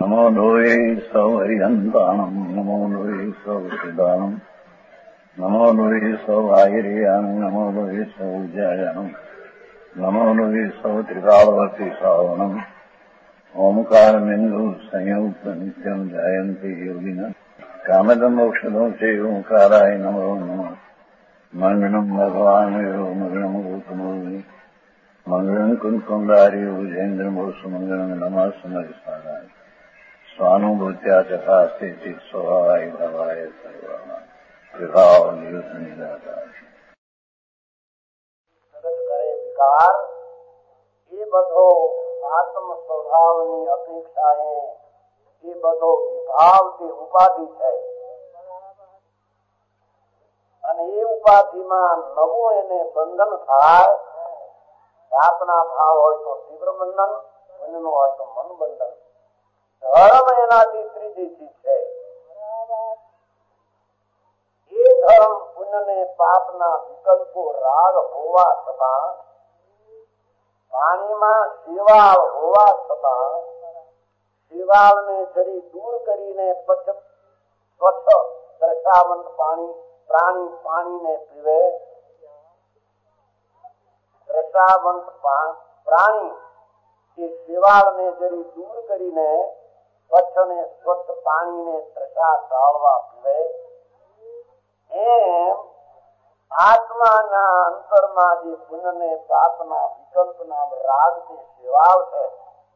નમો લોહે સૌ હરિહંતાણમ નમો લોહે સૌ સિદ્ધાણમ નમો લોહે સૌ આહિર્યાણમ નમો લોહે સૌ જયાણમ નમો લોહે સૌ ત્રિકાળવતી શ્રાવણમ ઓમકારમેન્દુ સંયુક્ત નિત્યમ જાયંતી યોગિના કામદમ મોક્ષદો છે ઓંકારાય નમો નમઃ મંગળમ ભગવાન મંગળમ ગૌતમોની મંગળમ કુંકુંડારી વિજેન્દ્રમોસુ મંગળમ નમઃ સમયસારાય સ્વાનુભૂત્યા ચકાસ્તે ચિત સ્વભાવાય ભવાય સર્વના વિભાવ નિયુત નિરાકાર વિકાર એ બધો આત્મ સ્વભાવની અપેક્ષાએ એ બધો વિભાવ કે ઉપાધિ છે અને એ ઉપાધિમાં નવું એને બંધન થાય. જાતના ભાવ હોય તો તીવ્ર બંધન, પુણ્યનું હોય તો મન બંધન. ધર્મ એનાથી ત્રીજી ચીજ છે. એ ધર્મ પુણ્ય ને પાપના વિકલ્પો રાગ હોવા છતાં, પાણીમાં શિવાળ હોવા છતાં શિવાળને જરી દૂર કરીને સ્વચ્છ દ્રષ્ટાવંત પ્રાણી પાણીને પીવે. દ્રષ્ટાવંત પ્રાણી એ શિવાળને જરી દૂર કરીને સ્વચ્છ ને સ્વચ્છ પાણીને ત્રષા ટાળવા પીવે. એમ આત્માના અંતરમાં જે પુણ્ય ને પાપના વિકલ્પના રાગ જે શિવાળ છે,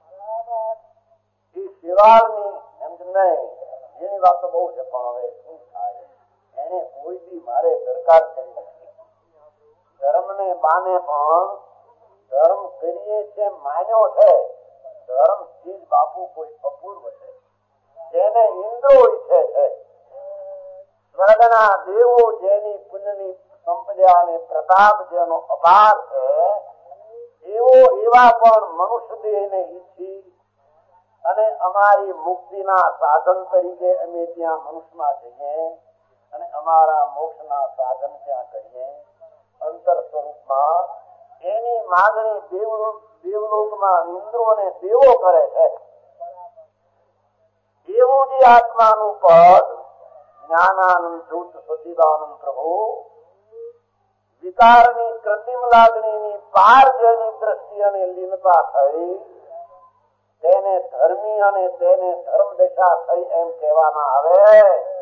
એ શિવાળની એમ નહીં એની વાત તો બહુ છે, પણ હવે શું થાય એને કોઈ બી મારે દરકાર કરી નથી. ધર્મને બાને પણ ધર્મ કરીએ છે માન્યો છે. ધર્મ ચીજ બાપુ કોઈ અપૂર્વ છે જેને ઇન્દ્રો ઈચ્છે છે. સ્વર્ગના દેવો જેની પુણ્યની સંપદા અને પ્રતાપ જેનો અપાર છે, એવા પણ મનુષ્ય દેહને ઈચ્છી અને અમારી મુક્તિના સાધન તરીકે અમે ત્યાં મનુષ્યમાં જઈએ અને અમારા મોક્ષના સાધન ત્યાં કરીએ. અંતર સ્વરૂપમાં એની માગણી દેવલોકમાં ઇન્દ્રો અને દેવો કરે છે. એવું જે આત્માનું પદ જ્ઞાનાનંદ ધૂત સચિદાનંદ પ્રભુ વિકારની કૃત્રિમ લાગણીની પાર જેની દ્રષ્ટિ અને લીનતા થઈ તેને ધર્મી અને તેને ધર્મ દશા થઈ એમ કહેવામાં આવે.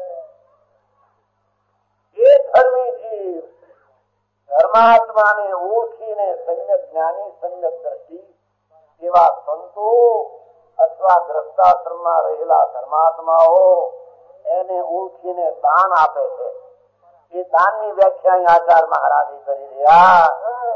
એ ધર્મી જીવ ધર્માત્માને ઓળખીને સમ્યક જ્ઞાની સમ્યક દ્રષ્ટિ એવા સંતો અથવા ગ્રસ્તાશ્રમમાં રહેલા ધર્માત્માઓ એને ઓળખીને દાન આપે છે. એ દાનની વ્યાખ્યા આચાર મહારાજે કરી રહ્યા.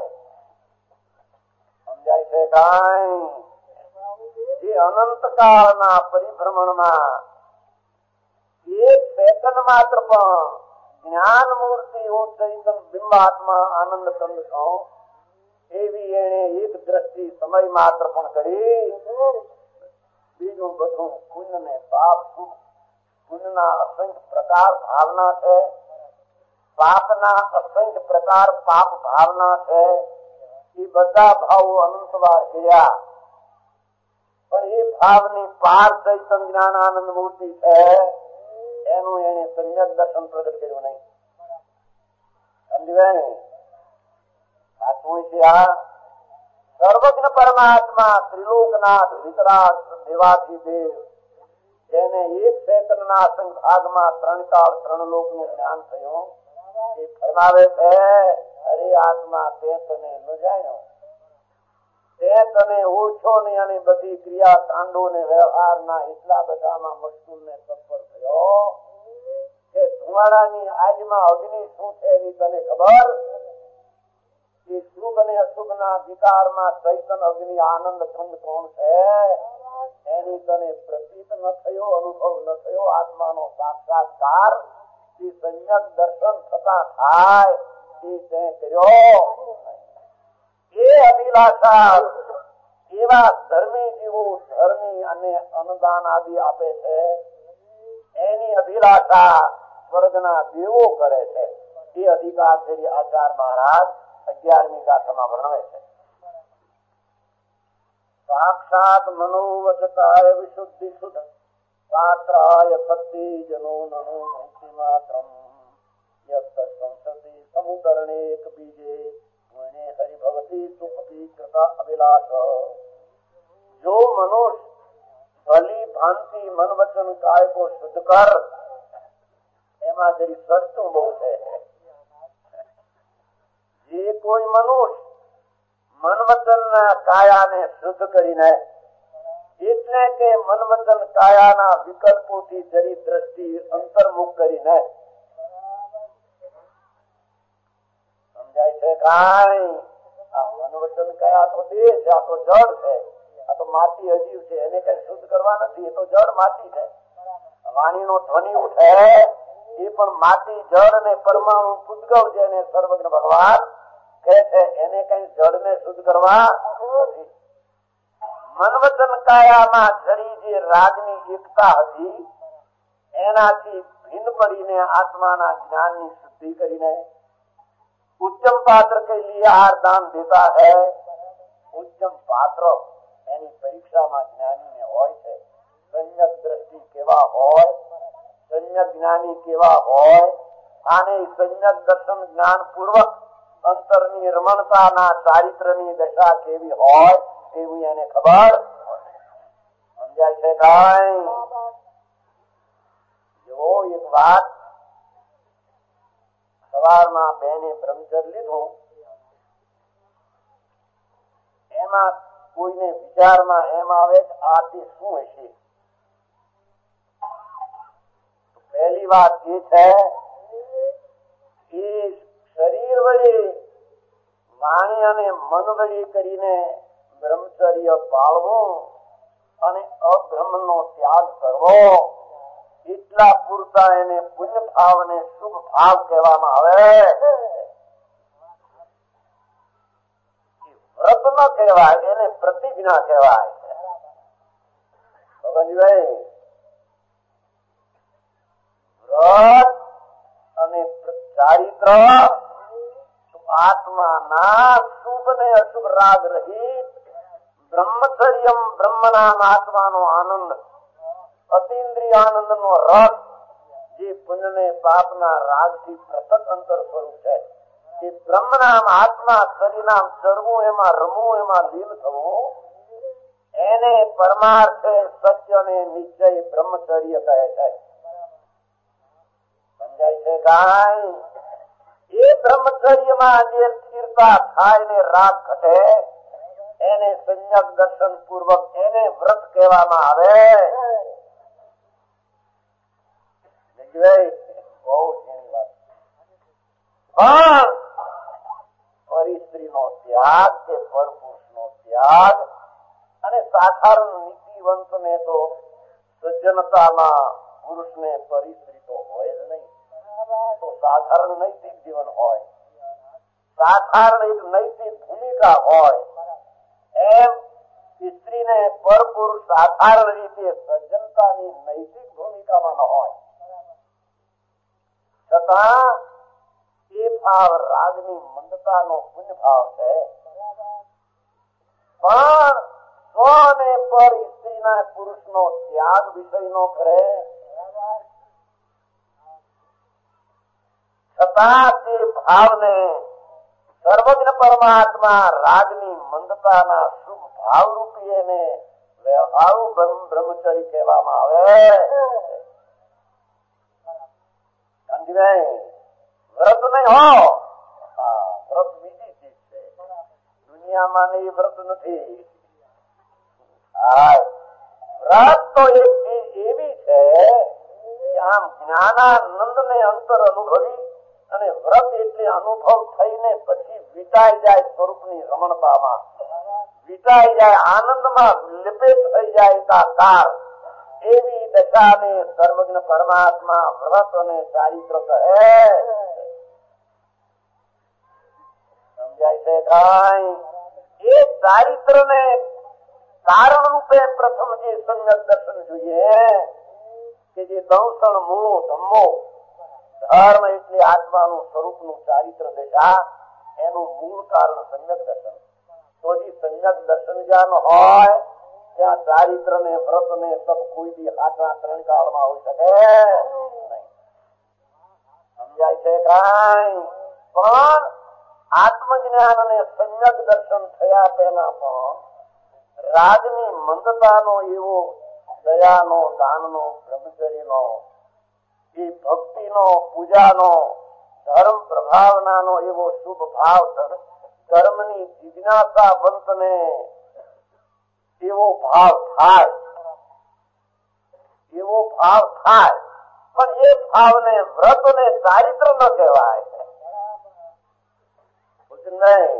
સમજાય છે કાંઈ? જે અનંત કાળના પરિભ્રમણમાં એક સેકન્ડ માત્ર પણ જ્ઞાન મૂર્તિ ચૈતન બિંબાત્મા આનંદ કંદ એવી એને એક દ્રષ્ટિ સમય માત્ર પણ કરી. બીજું બધું પુણ્ય ને પાપ સુખ. પુણ્યના અસંખ્ય પ્રકાર ભાવના છે, પાપના અસંખ્ય પ્રકાર પાપ ભાવના છે. એ બધા ભાવો અનંતવાર કર્યા, પણ એ ભાવની પાર ચૈતન જ્ઞાન આનંદ મૂર્તિ છે એનું એને સમ્યક દર્શન પ્રગટ કર્યું નહીં. સમજ્યા? આ શું છે? આ સર્વજ્ઞ પરમાત્મા ત્રિલોકનાથ વિતરાગ દેવાધિદેવ જેને એક સેકન્ડના અસંખ્ય ભાગમાં ત્રણ કાળ ત્રણ લોકનું જ્ઞાન થયું, એ ફરમાવે છે, અરે આત્મા તે તને ન જાણ્યો, તે તને ઓળખો નહીં અને બધી ક્રિયા કાંડો ને વ્યવહારના એટલા બધામાં મશગુલ ને તત્પર થયો કે ધુમાડાની આજમાં અગ્નિ શું છે એની તને ખબર? એ શુભ અને અશુભ ના વિકારમાં ચૈતન અગ્નિ આનંદ ખંડ કોણ છે એની તને પ્રતીત ન થયો, અનુભવ ન થયો. આત્માનો સાક્ષાત્કાર એ સમ્યક દર્શન થતા થાય એ તે કર્યો. એ અભિલાષા એવા ધર્મી જીવો ધર્મી અને અનુદાન આદિ આપે છે, એની અભિલાષા સ્વર્ગના દેવો કરે છે. એ અધિકાર શ્રી આચાર્ય મહારાજ 11મી ગાથામાં વર્ણવે છે. સાક્ષાત મનોવચકાય વિશુદ્ધિ શુદ્ધ પાત્રાય સત્ય જનો નનો ભક્તિ માત્રમ યત સંસતિ સમુતરણે એક બીજે મને હરિભવતી સુખતી કૃતા અભિલાષ. જો મનુષ્ય ભલી ભાંતિ મન વચન કાય કો શુદ્ધ કર, એમાં જરી સસ્તું બહુ છે. જે કોઈ મનુષ્ય મન વચન કાયાને શુદ્ધ કરીને, એટલે કે મન વચન કાયાના વિકલ્પોથી જરી દ્રષ્ટિ અંતર્મુખ કરીને, સમજાય છે કાંઈ? આ મન વચન કાયા તો દેહ છે, આ તો જળ છે, આ તો માટી અજીવ છે, એને કઈ શુદ્ધ કરવા નથી. એ તો જળ માટી છે. વાણીનો ધ્વનિ ઉઠે એ પણ માટી જળ અને પરમાણુ પૂતગળ જેને સર્વજ્ઞ ભગવાન કહે છે, એને કઈ જળને શુદ્ધ કરવા નથી. મન વચન કાયામાં જરી જે રાગની એકતા હતી, એનાથી ભિન્ન પડીને આત્માના જ્ઞાનની શુદ્ધિ કરીને ઉચ્ચમ પાત્ર કે લીએ આહાર દાન દેતા હૈ. ઉચ્ચમ પાત્ર એની પરીક્ષામાં જ્ઞાનીને હોય છે. સંયક દ્રષ્ટિ કેવા હોય, સંયક જ્ઞાની કેવા હોય, અને સંયક દર્શન જ્ઞાન પૂર્વક અંતરની રમણતાના ચારિત્રની દશા કેવી હોય એવું એને ખબર. સમજાય છે કાંઈ? જો એક વાત, સવારમાં બેને બ્રહ્મચર્ય લીધું, એમાં કોઈને વિચારમાં એમ આવે કે આથી શું હશે. પહેલી વાત એ છે કે શરીર વડે, વાણી અને મન વડે કરીને બ્રહ્મચર્ય પાળવું અને અબ્રહ્મનો ત્યાગ કરવો, એટલા પૂરતા એને પુણ્ય ભાવ અને શુભ ભાવ કહેવામાં આવે. વ્રત ન કહેવાય, એને પ્રતિજ્ઞા કહેવાય. ભગવાનજીભાઈ, વ્રત અને ચારિત્ર આત્માના શુભ ને અશુભ રાગ રહિત બ્રહ્મચર્યમ બ્રહ્મનામ આત્માનો આનંદ, અતિન્દ્રિય આનંદ નો રસ, જે પુણ્ય ને પાપના રાગ થી પૃથક અંતર સ્વરૂપ છે. એ બ્રહ્મનામ આત્મા શરીરનામ ચરવું, એમાં રમવું, એમાં લીન થવું, એને પરમાર્થે સત્ય ને નિશ્ચય બ્રહ્મચર્ય કહે છે. સમજાય છે કાંઈ? એ બ્રહ્મચર્યમાં જે સ્થિરતા થાય ને રાગ ઘટે, એને સંયક દર્શન પૂર્વક એને વ્રત કહેવામાં આવે. બહુ ઝીણી વાત. પણ પરિસ્ત્રી નો ત્યાગ કે પરપુરુષ નો ત્યાગ, અને સાધારણ નીતિવંત ને તો સજ્જનતામાં પુરુષ ને પરિસ્ત્રી તો હોય જ નહીં. તો સાધારણ નૈતિક જીવન હોય, સાધારણ એક નૈતિક ભૂમિકા હોય, એમ સ્ત્રીને પરપુરુષ સાધારણ રીતે સજ્જનતાની નૈતિક ભૂમિકામાં ન હોય. છતાં એ ભાવ રાગની મંદતાનો પુણ્ય ભાવ છે. પણ સ્વ અને પર સ્ત્રીના પુરુષનો ત્યાગ વિષય નો કરે, છતાં તે ભાવને સર્વજ્ઞ પરમાત્મા રાગની મંદતાના શુભ ભાવ રૂપી એને વ્યવહારુ બ્રહ્મચર્ય કહેવામાં આવે. વ્રત નહીં હો, વ્રત બીજી ચીજ છે, દુનિયામાં એ વ્રત નથી. વ્રત તો એક ચીજ એવી છે કે આમ જ્ઞાનાનંદ ને અંતર અનુભવી, અને વ્રત એટલે અનુભવ થઈને પછી વિટાઈ જાય સ્વરૂપની રમણતામાં, વિટાઈ જાય આનંદમાં, લિપેટ થઈ જાય એકાકાર, એવી દશાને સર્વજ્ઞ પરમાત્મા વ્રત અને ચારિત્ર કહે. સમજાય છે કાંઈ? એ ચારિત્ર ને કારણ રૂપે પ્રથમ જે સંયક દર્શન જોઈએ કે જે દંસણ મૂળો ધમ્મો, ધર્મ એટલે આત્માનું સ્વરૂપનું ચારિત્ર દશા, એનું મૂળ કારણ સંયક દર્શન. તો જે સંયક દર્શન જ્યાં હોય ત્યાં ચારિત્ર ને વ્રત ને સબ કોઈ બી હાથના ત્રણ કાળમાં હોઈ શકે નહીં. સમજાય છે કાંઈ? પણ આત્મજ્ઞાન અને સમ્યક દર્શન થયા પહેલા પણ રાજની મંદતાનો એવો દયાનો દાનનો બ્રહ્મચર્યનો એ ભક્તિનો પૂજાનો ધર્મ પ્રભાવનાનો એવો શુભ ભાવ ધર્મની જિજ્ઞાસાવંતને એવો ભાવ થાય પણ એ ભાવને વ્રત ને ચારિત્ર ન કહેવાય નહીં.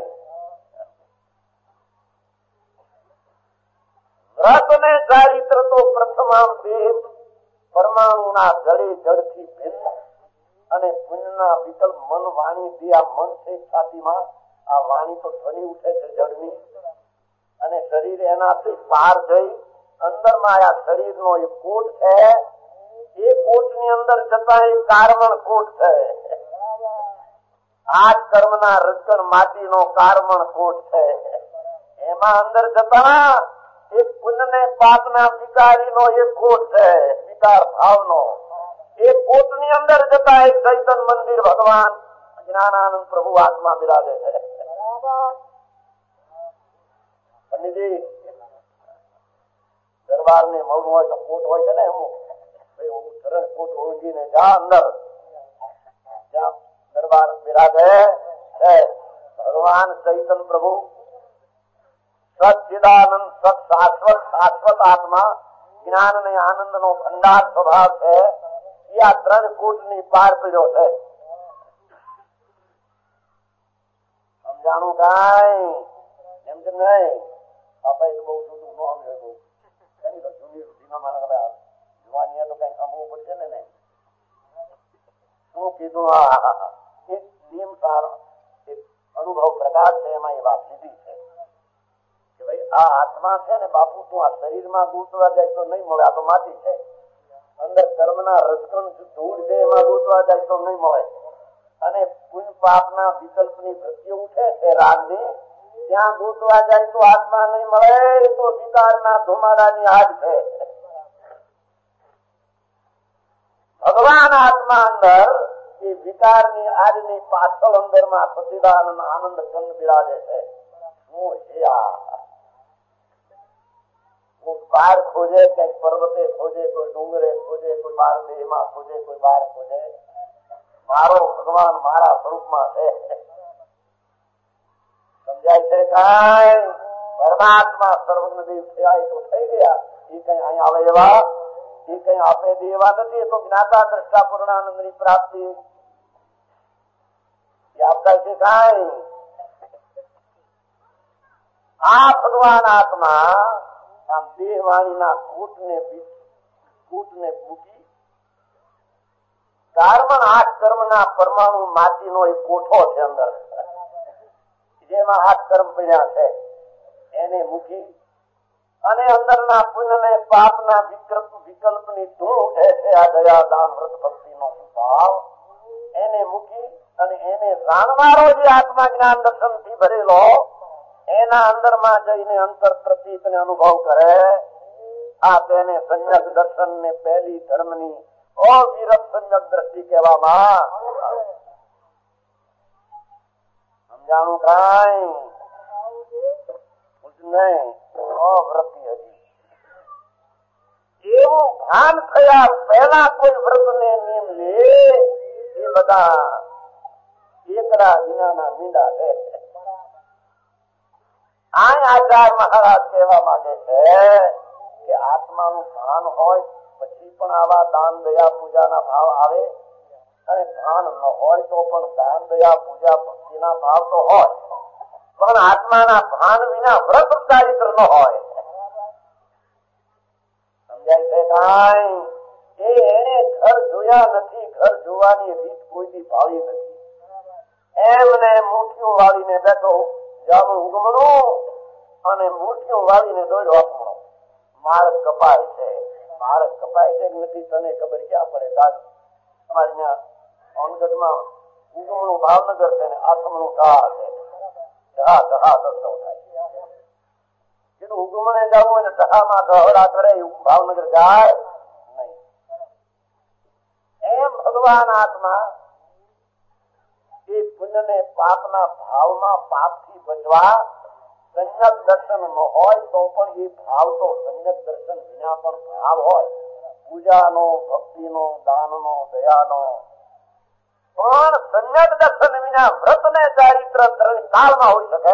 વ્રત ને ચારિત્ર તો પ્રથમામ દેહ પરમાણુના જડે જડથી ભિન્ન અને પુણ્યના વિકલ્પ મન વાણી જે આ મન છે છાતીમાં આ વાણી તો ધ્વનિ ઉઠે છે જળની અને શરીર એનાથી પાર જઈ અંદરમાં આ શરીરનો એક કોટ છે એ કોટની અંદર જતા એક કારમણ કોટ છે. આઠ કર્મના રજકણ માટીનો કારમણ કોટ છે. એમાં અંદર જતા એક પુણ્ય ને પાપના વિકારીનો એક કોટ છે વિકાર ભાવનો. એ કોટની અંદર જતા એક ચૈતન મંદિર ભગવાન જ્ઞાનાનંદ પ્રભુ આત્મા બિરાજે છે. પંડિતજી દરબાર ને મળવું હોય તો કોટ હોય છે ને અમુક સરળ કોટ ઓળંગીને જા અંદર જ્યાં દરબાર બિરાજે છે ભગવાન ચૈતન પ્રભુ સચ્ચિદાનંદ સત શાશ્વત આત્મા જ્ઞાન અને આનંદ નો ભંડાર સ્વભાવ છે. એ આ ત્રણ કોટ ની પાર પીડ્યો છે. સમજાણું કાંઈ? એમ કે નહીં આપણે બહુ જૂનું ન સમજાયું જૂની રૂઢીમાં મારા જોવાની તો કઈ સમવું પડશે ને નહીં. શું કીધું? એક નિયમ સારો એક અનુભવ પ્રકાશ છે એમાં એ વાત લીધી છે કે ભાઈ આ આત્મા છે ને બાપુ તું આ શરીરમાં ગૂંચવા જાય તો નહીં મળે. આ તો માટી છે. અંદર કર્મના રસકણ ધૂળ છે એમાં ગૂંચવા જાય તો નહીં મળે. અને પુણ્ય પાપના વિકલ્પની વૃત્તિ ઉઠે છે રાગની ત્યાં ગૂંચવા જાય તો આત્મા નહીં મળે. એ તો વિકારના ધુમાડાની આગ છે. ભગવાન આત્મા અંદર એ વિકારની આજની પાછળ અંદરમાં સચિદાનંદ આનંદ કંદ બિરાજે છે. શું છે આ? બાર ખોજે કઈક પર્વતે ખોજે, કોઈ ડુંગરે ખોજે, કોઈ બાર દેહમાં ખોજે, કોઈ બાર ખોજે. મારો ભગવાન મારા સ્વરૂપમાં છે. સમજાય છે કાંઈ? પરમાત્મા સર્વજ્ઞ દેવ થયા તો થઈ ગયા. એ કઈ અહીં આવે એવા એ કઈ આપણે દે એવા નથી. એ તો જ્ઞાતા દ્રષ્ટા પૂર્ણાનંદ ની પ્રાપ્તિ આપતા છે કાંઈ? આ ભગવાન આત્મા આમ દેહ વાણીના કૂટને મૂકી કાર્બન 8 કર્મના પરમાણુ માટીનો એક કોઠો છે અંદર જેમાં 8 કર્મ પડ્યા છે એને મૂકી અને અંદરના પુણ્ય ને પાપના વિકલ્પની ધૂળ ઉઠે છે આ દયા દાન વ્રત ભક્તિનો ભાવ એને મૂકી અને એને જાણનારો જે આત્મા જ્ઞાન દર્શન થી ભરેલો એના અંદરમાં જઈને અંતર પ્રતીત ને અનુભવ કરે. આ તેને સંયક દર્શન ને પહેલી ધર્મની અવિરત સંયક દ્રષ્ટિ કહેવામાં. સમજાણું કાંઈ? નહીં અવ્રતિ હજી એવું ભાન થયા પહેલા કોઈ વ્રત ને નિયમ લે એ બધા એકડા વિનાના મીંડા છે. આ આચાર મહારાજ કહેવા માંગે છે કે આત્માનું ભાન હોય પછી પણ આવા દાન દયા પૂજાના ભાવ આવે અને ભાન ન હોય તો પણ દાન દયા પૂજા ભક્તિના ભાવ તો હોય પણ આત્માના ભાન વિના વ્રત ચારિત્ર ન હોય. સમજાય છે કાંઈ? એને ઘર જોયા નથી. ઘર જોવાની રીત કોઈથી ભાવી નથી. એમને મુઠ્ઠીઓ વાળીને બેઠો જામું ઉગમણું અને મુઠ્ઠીઓ વાળીને દોડ્યો આપણો માર્ગ કપાય છે. માર્ગ કપાય છે નથી તને ખબર ક્યાં પડે? અમારે ત્યાં ઓનગઢમાં ઉગમણું ભાવનગર છે ને આથમણું ઢા છે. ઢા દર્શવ થાય એનું હુકમને જવું અને ઢહામાં ગહડા કરે એવું ભાવનગર જાય નહીં. એમ ભગવાન આત્મા એ પુણ્ય ને પાપના ભાવમાં પાપથી બચવા સંયક દર્શન ન હોય તો પણ એ ભાવ તો સંયક દર્શન વિના પણ ભાવ હોય. પૂજાનો, ભક્તિનો, દાનનો, દયાનો, પણ સંયક દર્શન વિના વ્રત ને ચારિત્ર ત્રણ કાળમાં હોઈ શકે.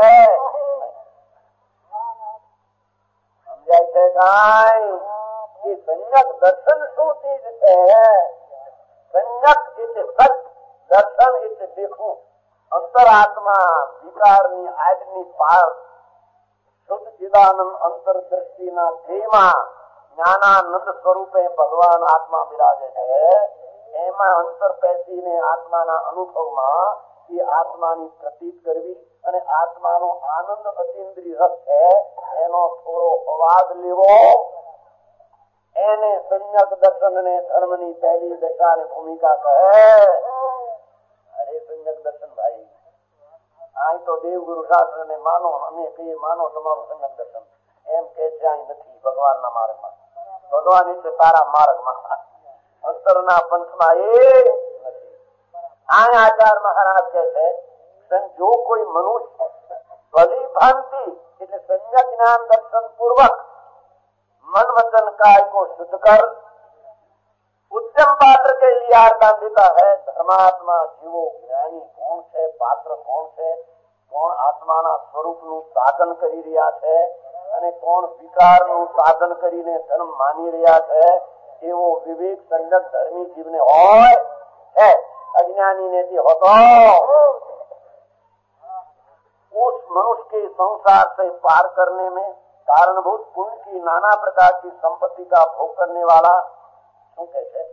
સમજાય છે કાંઈ? એ સંયક દર્શન શું ચીજ છે? સંયક એટલે સત, દર્શન એટલે દેખવું. અંતરાત્મા વિકારની આજની પાર શુદ્ધ ચિદાનંદ અંતરદ્રષ્ટિના ધ્યેયમાં જ્ઞાનાનંદ સ્વરૂપે ભગવાન આત્મા બિરાજે છે. એમાં અંતર પેસીને આત્માના અનુભવમાં એ આત્માની પ્રતીત કરવી અને આત્માનો આનંદ અતિન્દ્રિય રસ છે એનો થોડો અવાજ લેવો. એને સંયક દર્શન ને ધર્મની પહેલી દશા ને ભૂમિકા કહે. અરે સંયક દર્શન ભાઈ, અહીં તો દેવગુરુ શાસ્ત્ર ને માનો, અમે કહીએ માનો તમારું સંયક દર્શન, એમ કે છે અહીં નથી. ભગવાનના માર્ગમાં, ભગવાન એટલે તારા માર્ગમાં, અંતરના પંથમાં એ નથી. આ આચાર મહારાજ કે છે જો કોઈ મનુષ્ય ભલી ભાંતિ એટલે સંયક જ્ઞાન દર્શન પૂર્વક मन वचन काय को शुद्ध कर उद्यम पात्र के लिए आरदान देता है. धर्मात्मा जीवो ज्ञानी કોણ છે, પાત્ર કોણ છે, કોણ આત્માના સ્વરૂપનું સાધન કરી રહ્યા છે અને કોણ વિકારનું સાધન કરીને ધર્મ માની રહ્યા છે, એવો વિવેક સંયક ધર્મી જીવને હોય है. अज्ञानी ने भी होता उस मनुष्य के संसार से पार करने में कारणभूत पुण्य की नाना प्रकार की संपत्ति का भोग करने वाला શું કહે છે?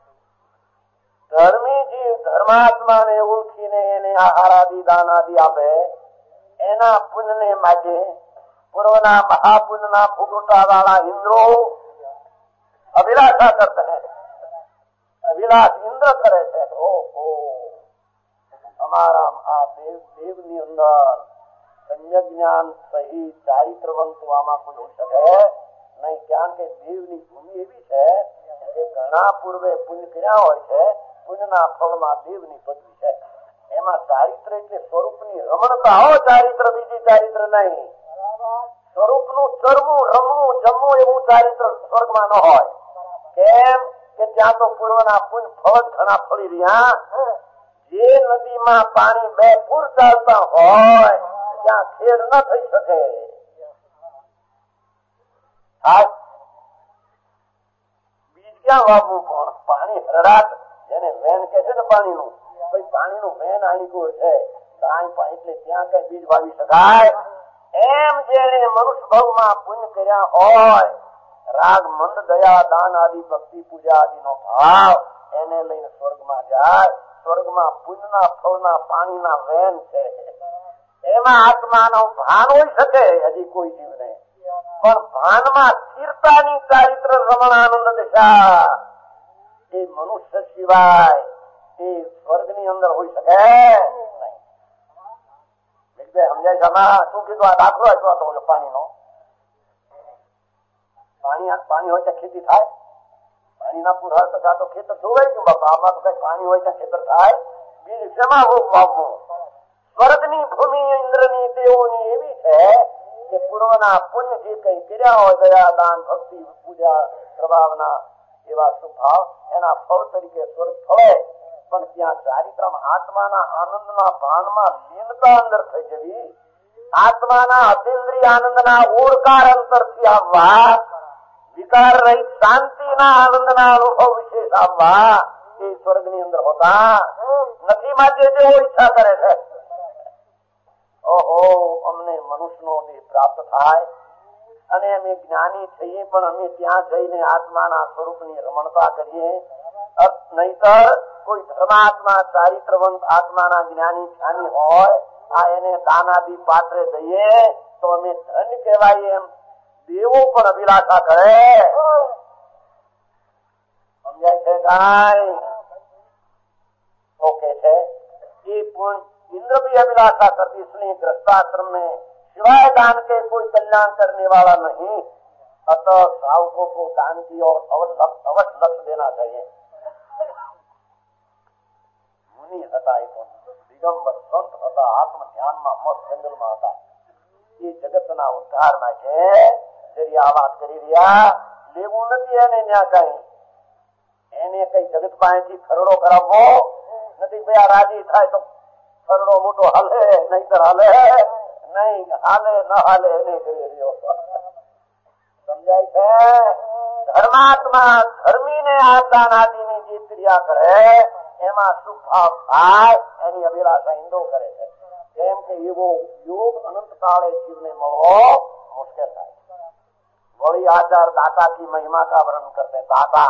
ધર્મી જીવ ધર્માત્માને ઓળખીને એને આહાર આદિ દાન આદિ આપે, એના પુણ્યને માટે પૂર્વના મહાપુણ્યના ભોગવટા વાળા ઇન્દ્રો અભિલાષા કરતા હૈ. અભિલાષ ઇન્દ્ર કરે છે. ઓહો, અમારા આ દેવની અંદર સંયક જ્ઞાન સહિત ચારિત્રવંત આમાં કોઈ હોઈ શકે નહીં. કારણ કે દેવની ભૂમિ એવી છે કે ઘણા પૂર્વે પુણ્ય કર્યા હોય છે, પુણ્યના ફળમાં દેવની પદવી છે. એમાં ચારિત્ર એટલે સ્વરૂપની રમણતા હો, ચારિત્ર બીજી ચારિત્ર નહીં. સ્વરૂપનું ચરવું, રમવું, જમવું એવું ચારિત્ર સ્વર્ગમાં ન હોય. કેમ કે ત્યાં તો પૂર્વના પુણ્ય ફળ જ ઘણા ફળી રહ્યા. જે નદીમાં પાણી 2 પૂર ચાલતા હોય ત્યાં ખેડ ન થઈ શકે. બીજ ક્યાં વાવવું? પણ પાણી હરડાટ, જેને વેન કે છે ને પાણીનું, ભાઈ પાણીનું વેન આણીકું છે એટલે ત્યાં કઈ બીજ વાવી શકાય. એમ જેને મનુષ્ય ભાવમાં પુણ્ય કર્યા હોય, રાગ મંદ દયા દાન આદિ ભક્તિ પૂજા આદિ નો ભાવ, એને લઈને સ્વર્ગમાં જાય. સ્વર્ગમાં પુણ્યના ફળના પાણીના વેન છે. એમાં આત્માનો ભાન હોઈ શકે હજી કોઈ જીવને, પણ ભાનમાં સ્થિરતાની ચારિત્ર રમણાનંદ દશા એ મનુષ્ય સિવાય એ સ્વર્ગની અંદર હોઈ શકે નહીં. સમજાય છે? શું કીધું? આ દાખલો આપ્યો હતો પાણીનો. પાણી હોય ત્યાં ખેતી થાય? પાણી ના પૂર તો કાં તો ખેતર ધોવાઈ ગયું બાપા. આમાં તો કઈ પાણી હોય ત્યાં ખેતર થાય? બીજ શેમાં વાવવું? સ્વર્ગની ભૂમિ ઇન્દ્રની દેવોની એવી છે કે પૂર્વના પુણ્ય જે કઈ કર્યા હોય, દયા દાન ભક્તિ પૂજા પ્રભાવના એવા સ્વભાવ, એના ફળ તરીકે સ્વર્ગ ફળે. પણ ત્યાં ચારિત્રમાં આત્માના આનંદના ભાનમાં લીનતા અંદર થઈ જવી, આત્માના અતિન્દ્રિય આનંદના ઓળકાર અંતરથી આવવા, વિકાર રહિત શાંતિના આનંદના અનુભવ વિશેષ આવવા, એ સ્વર્ગની અંદર હોતા નથી. માટે જે ઈચ્છા કરે છે, ઓહો અમને મનુષ્યનો દેહ પ્રાપ્ત થાય અને અમે જ્ઞાની થઈએ, પણ અમે ત્યાં જઈને આત્માના સ્વરૂપની રમણતા કરીએ. નહીતર કોઈ ધર્માત્મા ચારિત્રવંત આત્માના જ્ઞાની જ્ઞાની હોય, આ એને દાનાદી પાત્રે દઈએ તો અમે ધન્ય કહેવાય. એમ દેવો પણ અભિલાષા કરે. સમજાય છે કાંઈ? ઓકે છે. ये पुण्य इंद्र भी अभिलाषा करती, इसलिए गृहस्थाश्रम में सिवाय दान के कोई कल्याण करने वाला नहीं। अतः श्रावकों को दान की और अवश्य लक्ष्य देना चाहिए। मुनि હતા એ દિગંબર સંત હતા, આત્મ ધ્યાનમાં મસ્ત જંગલમાં હતા। એ જગતના ઉદ્ધાર માટે જરી આ વાત કરી રહ્યા, લેવું નથી એને ત્યાં કઈ, એને કઈ જગત પાસેથી ખરડો કરાવવો નથી। ભાઈ આ રાજી થાય તો ખરડો મોટો હાલે, નહીતર હાલે નહીં, હાલે ન હાલે એને કરી રહ્યો। સમજાય છે? ધર્માત્મા ધર્મીને આ દાન આદિની જે ક્રિયા કરે એમાં શુભ ભાવ થાય એની અભિલાષા હિંદો કરે છે। કેમ કે એવો યોગ અનંત કાળે જીવને મળવો મુશ્કેલ થાય। वही आचार दाता की महिमा का वर्णन करते हैं। दाता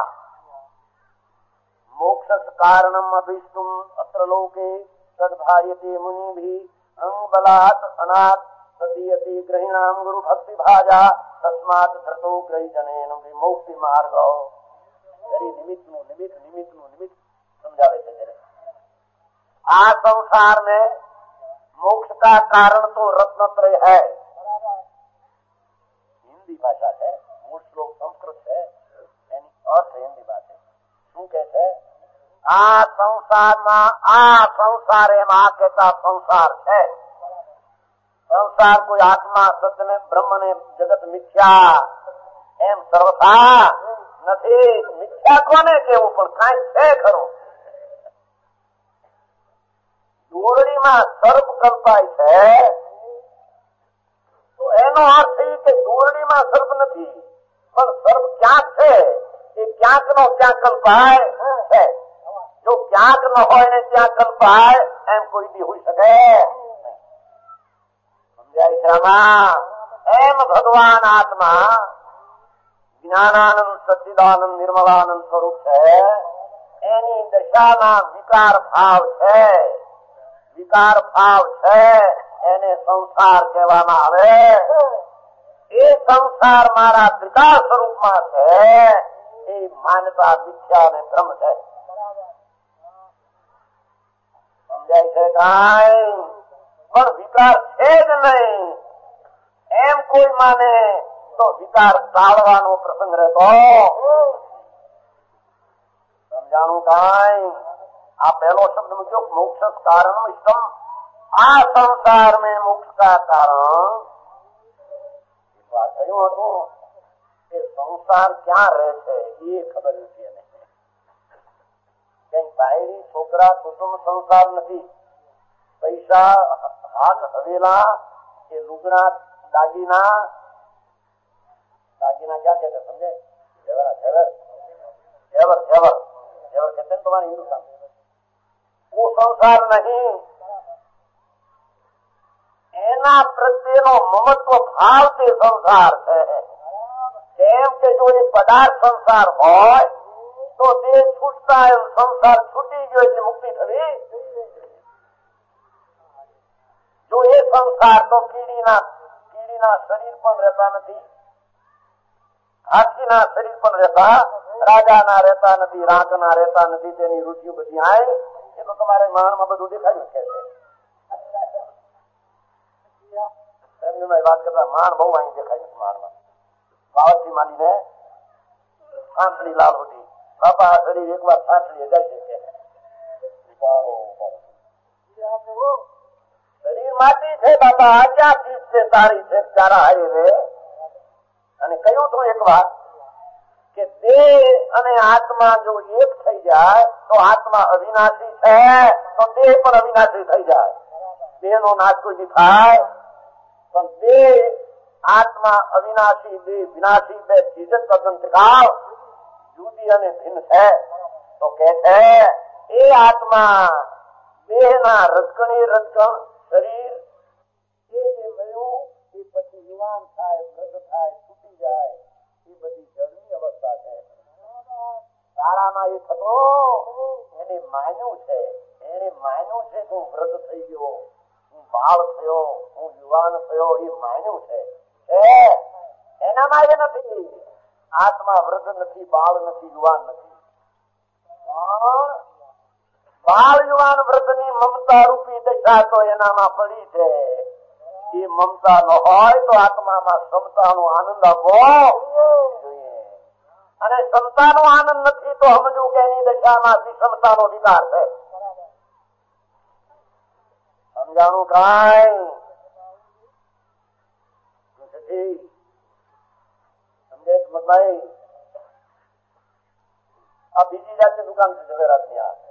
मोक्ष कारणम अभिष्टुम अत्र लोके तद्भार्यते मुनि भी अंग बलात् अनाथ तदीयते ग्रहिणाम गुरु भक्ति भाजा तस्मात् धृतो ग्रही जनेन विमुक्ति मार्ग। निमित्त समझावे છે। आ संसार में मोक्ष का कारण तो रत्नत्रय है। हिंदी भाषा है, मूल श्लोक संस्कृत है, यानी अर्थ हिंदी भाषा શું કે છે? આ સંસારમાં આ સંસાર એમ આ કહેતા સંસાર છે। સંસાર કોઈ આત્મા સત્ય બ્રહ્મ ને જગત મિથ્યા એમ સર્વથા નથી। મિથ્યા કોને કેવું, પણ કાંઈ છે ખરું। દોરડીમાં સર્પ કલ્પાય છે તો એનો અર્થ એ કે દોરડીમાં સર્પ નથી, પણ સર્પ ક્યાંક છે, એ ક્યાંક નો ક્યાંક કલ્પાય છે। જો ક્યાંક ન હોય ને ત્યાં કલ્પાય એમ કોઈ બી હોઈ શકે। સમજાય છે આમાં? એમ ભગવાન આત્મા જ્ઞાનાનંદ સચ્ચિદાનંદ નિર્મલાનંદ સ્વરૂપ છે। એની દશાના વિકાર ભાવ છે। વિકાર ભાવ છે એને સંસાર કહેવામાં આવે। એ સંસાર મારા ત્રિકાળ સ્વરૂપમાં છે એ માનતા મિથ્યા અને ભ્રમ છે। સમજાય છે કાંઈ? પણ વિકાર છે જ નહીં એમ કોઈ માને તો વિકાર ટાળવાનો પ્રસંગ રહેતો। સમજાણું કાંઈ? आ पहलो शब्द मुझे मोक्ष कारण इष्टम। आ संसार में मोक्ष का कारण થયું હતું કે સંસાર ક્યાં રહે છે એ ખબર નથી એને। કઈ બાયડી છોકરા કુટુંબ સંસાર નથી। પૈસા હાથ હવેલા કે લુગડા દાગીના દાગીના क्या कहते समझे? जेवर जेवर जेवर जेवर जेवर कहते हैं तुम्हारे हिंदुस्तान। वो संसार नहीं, एना प्रत्येनो ममत्व भाव से संसार है। केम के जो ये पदार्थ संसार हो तो देह छूटता है, संसार छूटी गयो એટલે મુક્તિ થવી। जो ये संसार तो કીડીના શરીર પણ રહેતા નથી, હાથીના શરીર પણ રહેતા, રાજાના રહેતા નથી, રાંકના રહેતા નથી, તેની રુચિઓ બધી આય એ તો તમારે માણમાં બધું દેખાયું છે। વાત કરતા માણ બહુ અહીં દેખાયું છે। માણમાં બાવથી માંડીને સાંકળી લાલ હતી। બાપા આ શરીર એક વાર સાંકળી જાય છે। શરીર માટી છે બાપા, આ ક્યાં ચીજ છે તારી છે ચારા હારી રે। અને કહ્યું તો એક વાર કે દેહ અને આત્મા જો એક થઈ જાય તો આત્મા અવિનાશી છે તો દેહ પણ અવિનાશી થઈ જાય। દેહનો નાશ કોઈ દી થાય પણ દેહ આત્મા અવિનાશી દેહ વિનાશી બે ચીજ જ તદ્દન ત્રિકાળ જુદી અને ભિન્ન છે। તો કે છે એ આત્મા દેહના રજકણી રજકણ શરીર એ જે મળ્યું એ પછી યુવાન થાય, વૃદ્ધ થાય, છૂટી જાય, એ બધી જળની અવસ્થા છે। તારામાં એ થતો એને માન્યું છે, એને માન્યું છે કે હું વૃદ્ધ થઈ ગયો, હું બાળ થયો, હું યુવાન થયો, એ માન્યું છે। એનામાં એ નથી। આત્મા વૃદ્ધ નથી, બાળ નથી, યુવાન નથી। બાળ યુવાન વૃદ્ધની મમતા રૂપી દશા તો એનામાં પડી છે। એ મમતા ન હોય તો આત્મામાં ક્ષમતાનો આનંદ આપવો જોઈએ. અને ક્ષમતાનો આનંદ નથી તો સમજવું કે એની દશામાં વિષમતાનો વિકાર છે. સમજાણું કાંઈ સમજે મતભાઈ? આ બીજી જાતની દુકાન છે ઝવેરાત ની. આ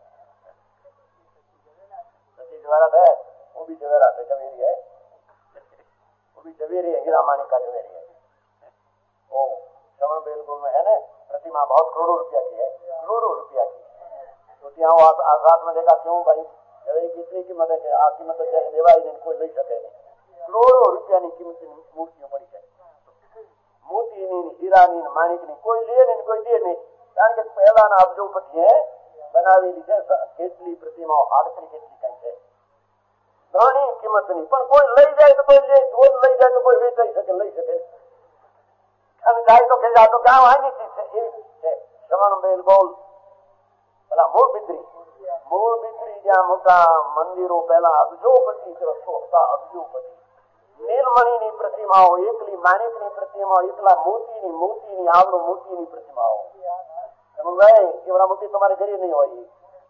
जवेरात है, वो भी जवेरात है, जवेरी है, वो भी जवेरी है, हीरा माणिक का जवेरी है. वो श्रवण बेलगुल में है ना, प्रतिमा बहुत करोड़ों रुपया की है, करोड़ों रुपया की. तो ત્યાં आजाद में देखा क्यों भाई जवेरी की इतनी कीमत है कि आ कीमत तो जैसे देवाई नहीं कोई ले सके नहीं. करोड़ों रुपया की कीमत मूर्तियों पड़ी है. मोती नहीं, हीरा नहीं, माणिक नहीं, कोई ले नहीं, कोई दे नहीं. કારણ કે પહેલાના અબજોપતિએ બનાવેલી છે કેટલી પ્રતિમાઓ, આડત્રી કેટલી કઈ છે, ઘણી કિંમત નહીં. પણ કોઈ લઈ જાય તો કોઈ લે, રોજ લઈ જાય તો કોઈ વેચાઈ શકે, લઈ શકે. અને જાય તો કે તો ગામ આની ચીજ છે એવી છે. શ્રવણ બેલગોલ પેલા મૂળ બિદ્રી જ્યાં મોટા મંદિરો પહેલા અબજોપતિ ગ્રસ્તો હતા. અબજોપતિ નીલમણીની પ્રતિમાઓ, એકલી માણિકની પ્રતિમાઓ, એકલા મોતીની આવડું મોતીની પ્રતિમાઓ. એવડા મોતી તમારે ઘરે નહીં હોય.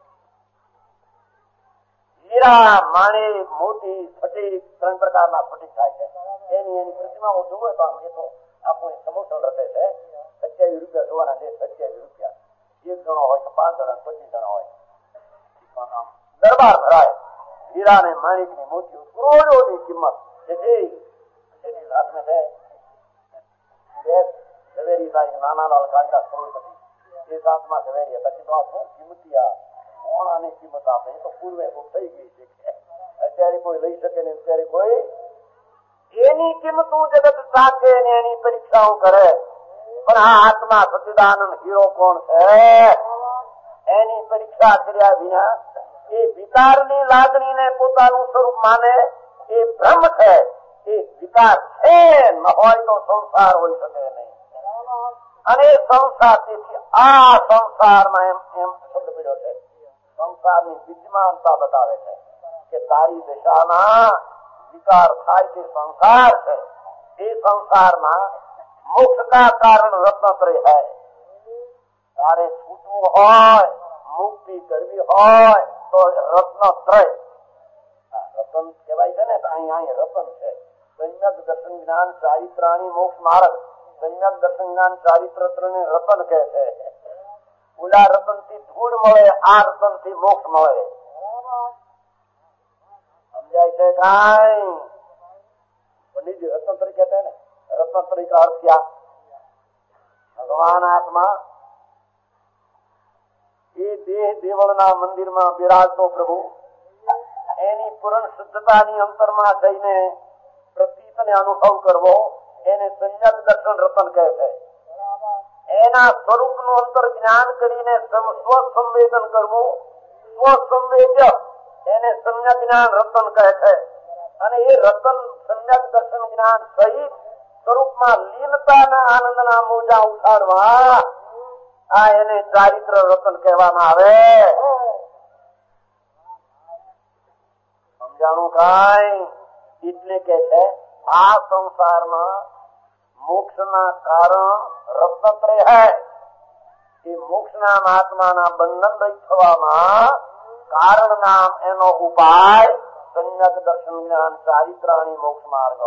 હીરા, માણિક, મોતી, સ્ફટિક, 3 પ્રકારના સ્ફટિક થાય છે. એની પ્રતિમાઓ જોવે તો એ તો આપણું સમોસણ રચે છે. 27 રૂપિયા જોવાના છે, 27 રૂપિયા. 1 જણો હોય તો 5 જણા, 25 જણા હોય. દરબાર ભરાય. હીરા ને માણિક ની મોતીઓ કરોડોની કિંમત હાથમાં છે. ઝવેરી થાય નાનાલાલ કાંડા કરોડપતિ એ સાથમાં ઝવેરી હતા. પછી તો શું કિંમતી આ સોનાની કિંમત આપે એ તો પૂર્વે થઈ ગઈ છે. અત્યારે કોઈ લઈ શકે ને અત્યારે કોઈ એની કિંમતું જગત સાથે ને એની પરીક્ષાઓ કરે. પણ આ આત્મા સચ્ચિદાનંદ હીરો કોણ છે? એની પરીક્ષા કર્યા વિના એ વિકારની લાગણીને પોતાનું સ્વરૂપ માને એ ભ્રમ છે. એ વિકાર છે ન હોય તો સંસાર હોઈ શકે નહીં. અને સંસાર તેથી આ સંસારમાં એમ શબ્દ પડ્યો છે. સંસારની વિદ્યમાનતા બતાવે છે કે તારી દિશામાં વિકાર થાય તે સંસાર છે. એ સંસારમાં મોક્ષ કા કારણ રત્નત્રય હૈ. તારે છૂટવું હોય, મુક્તિ કરવી હોય તો રત્નત્રય. રતન કહેવાય છે ને, અહીં રતન છે. સમ્યક દર્શન જ્ઞાન ચારિત્રાણી મોક્ષ માર્ગ. સમ્યક દર્શન જ્ઞાન ચારિત્ર ને રતન કહે છે. ઓલા રતન થી ધૂળ મળે, આ રતન થી મોક્ષ મળે. સમજાય છે કાંઈ? पंडित रत्नत्र कहते हैं ना, रत्नत्र का अर्थ क्या? भगवान आत्मा એ દેહ દેવળના મંદિરમાં બિરાજતો પ્રભુ એની પૂર્ણ શુદ્ધતાની અંતરમાં જઈને પ્રતીતને અનુભવ કરવો એને સંયત દર્શન રતન કહે છે. એના સ્વરૂપનું અંતર જ્ઞાન કરીને સ્વસંવેદન કરવું, સ્વસંવેદ્ય એને સંયત જ્ઞાન રતન કહે છે. અને એ રતન સંયત દર્શન જ્ઞાન સહિત સ્વરૂપમાં લીનતાના આનંદના મોજા ઉઠાડવા આ એને ચારિત્ર રતન કહેવામાં આવે. સમજાણું કાંઈ? એટલે કે છે આ સંસારમાં મોક્ષના કારણ રત્નત્રય હૈ. એ મોક્ષના આત્માના બંધન રહિત થવામાં કારણ નામ એનો ઉપાય સંયત દર્શન જ્ઞાન ચારિત્રાણી મોક્ષ માર્ગ.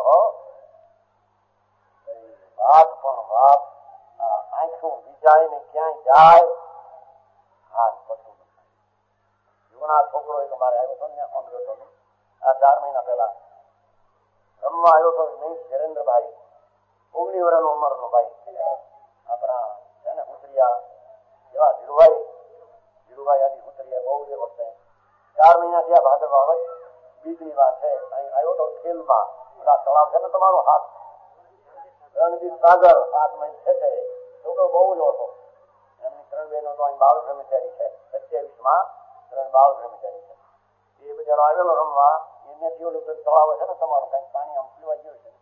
વાત પણ વાત આંખું વિજાય ને ક્યાંય જાય હાથ પતું. જૂના છોકરો એક અમારે આવ્યો હતો ને, ફોન કર્યો હતો આ 4 મહિના પહેલા રમવા આવ્યો હતો. નહીં ધીરેન્દ્રભાઈ, 19 વર્ષનો ઉંમરનો ભાઈ, આપણા છે ને હુતરિયા એવા ધીરુભાઈ આદિ હુતરિયા બહુ જે વખતે 4 મહિના થયા. ભાદરવા આવે બીજની વાત છે. અહીં આવ્યો તો ખેલમાં પેલા તળાવ છે ને તમારો હાથ રણજીત સાગર 7 મહિના છે. છોકરો બહુ જ હતો. એમની 3 બહેનો તો અહીં બાળ બ્રહ્મચારી છે. 27માં 3 બાળ બ્રહ્મચારી છે. એ બજારો આવેલો રમવા. એને જેવું તળાવ છે ને તમારું કઈક પાણી આમ પીવા ગયું છે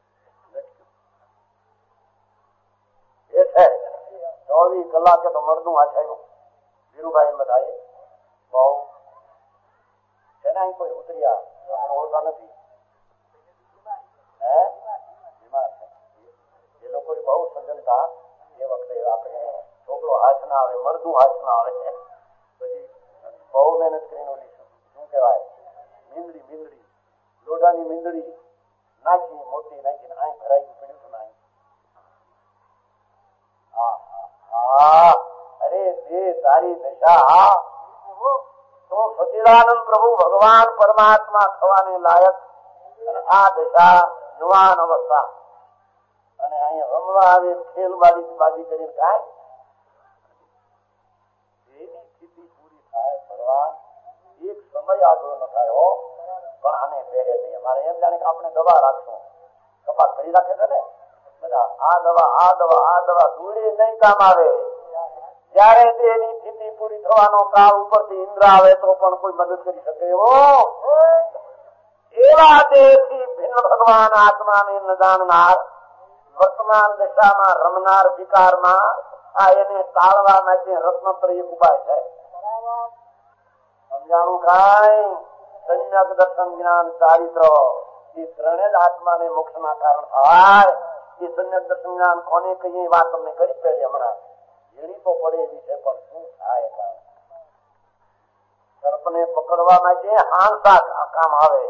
એ છે. 24 કલાકે તો મરદું આછાયું. વીરુભાઈ બધા બહુ છે ને અહીં કોઈ ઉતર્યા ઓળખા નથી. બીમાર એ લોકો બહુ સજ્જનતા એ વખતે આપણે છોકરો હાથ ના આવે, મરદું હાથ ના આવે, પછી બહુ મહેનત કરીને ઓલીશું શું કહેવાય મીંદડી લોઢાની મીંદડી નાખી મોટી નાખીને અહીં ભરાઈ પડ્યું હતું ને અરે જે તારી દશા તું સચિદાનંદ પ્રભુ ભગવાન પરમાત્મા થવાને લાયક અને આ દશા યુવાન અવસ્થા અને અહીંયા રમવા આવે ખેલબાજી કરીને કાંઈ એની સ્થિતિ પૂરી થાય ભગવાન એક સમય આગળ ન થાય હો પણ આને પહેરે નહીં. અમારે એમ જાણે કે આપણે દવા રાખશું, કપાસ કરી રાખે છે ને બધા આ દવા દૂડી નહીં કામ આવે. જયારે તેની સ્થિતિ પૂરી થવાનો કાળ ઉપરથી ઇન્દ્ર આવે તો પણ કોઈ મદદ કરી શકે એવો એવા દેહથી ભિન્ન ભગવાન આત્માને ન જાણનાર, વર્તમાન દશામાં રમનાર વિકારમાં આ એને ટાળવા માટે રત્નત્ર એક ઉપાય છે. સમજાણું કાંઈ સંયક દર્શન જ્ઞાન ચારિત્ર એ ત્રણે જ આત્માને મોક્ષના કારણ થાય. એ સંયક દર્શન જ્ઞાન કોને કહીએ વાત તમને કરી પહેલી હમણાં એની તો પડે એવી છે પણ શું થાય સર્પને પકડવા માટે હાંસા કામ આવે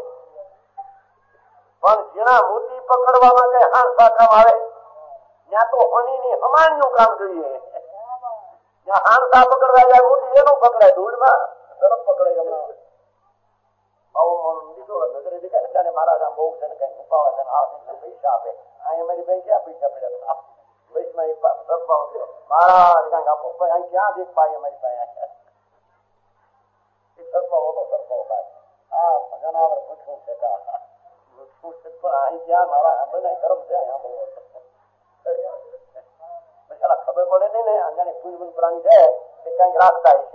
પણ જેના મોતી પકડવા માટે હાંસા કામ આવે ત્યાં તો હનીની હમાનનું કામ જોઈએ. જ્યાં હાંસા પકડવા જાય મોતી એનું પકડાય ધૂળમાં સર્પ પકડે હમણાં દીધો નજરે દેખાય ને મારા બહુ છે ને કઈ ઉપાવે છે પૈસા આપે અહીંયા મારી ભાઈ ક્યાં પૈસા પડ્યા મહારાજ કઈક આપો અહીં ક્યાં દેખ પાય અમારી પાસે હા જનાવર પૂછવું છે અહીં ક્યાં મારા બધા ધર્મ છે ખબર પડે નઈ ને અંજાને પૂજબુલ પ્રાણી છે એ કઈક રાખતા છે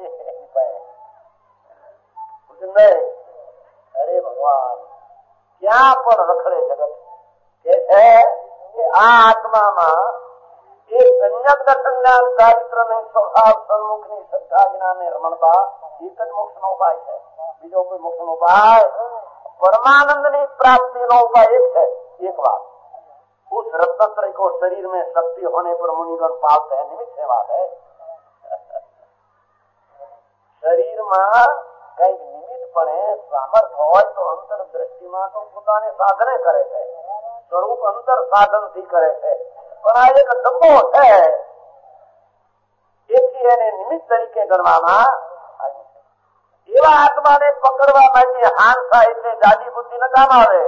અરે ભગવાન ક્યાં પણ રખડે જગત કે છે કે આ આત્મામાં એ સંયક દર્શન જ્ઞાન ચારિત્ર ને સ્વભાવ સન્મુખ ની શ્રદ્ધા જ્ઞાન ને રમણતા એક જ મોક્ષ નો ઉપાય છે. બીજો કોઈ મોક્ષ નો ઉપાય परमानंद ની प्राप्ति નો उपाय एक है. एक बात उस रत्नत्र को शरीर में शक्ति होने पर मुनिगण पालते हैं. निमित्त से बात है शरीर में કઈક નિમિત્તપણે સામર્થ હોય તો અંતર દ્રષ્ટિમાં તો પોતાને સાધને કરે છે, સ્વરૂપ અંતર સાધન થી કરે છે. પણ આ એક ડબ્બો છે એથી એને નિમિત્ત તરીકે ગણવામાં આવ્યું છે. એવા આત્માને પકડવા માટે હાંસા એટલે જાડી બુદ્ધિ ન કામ આવે,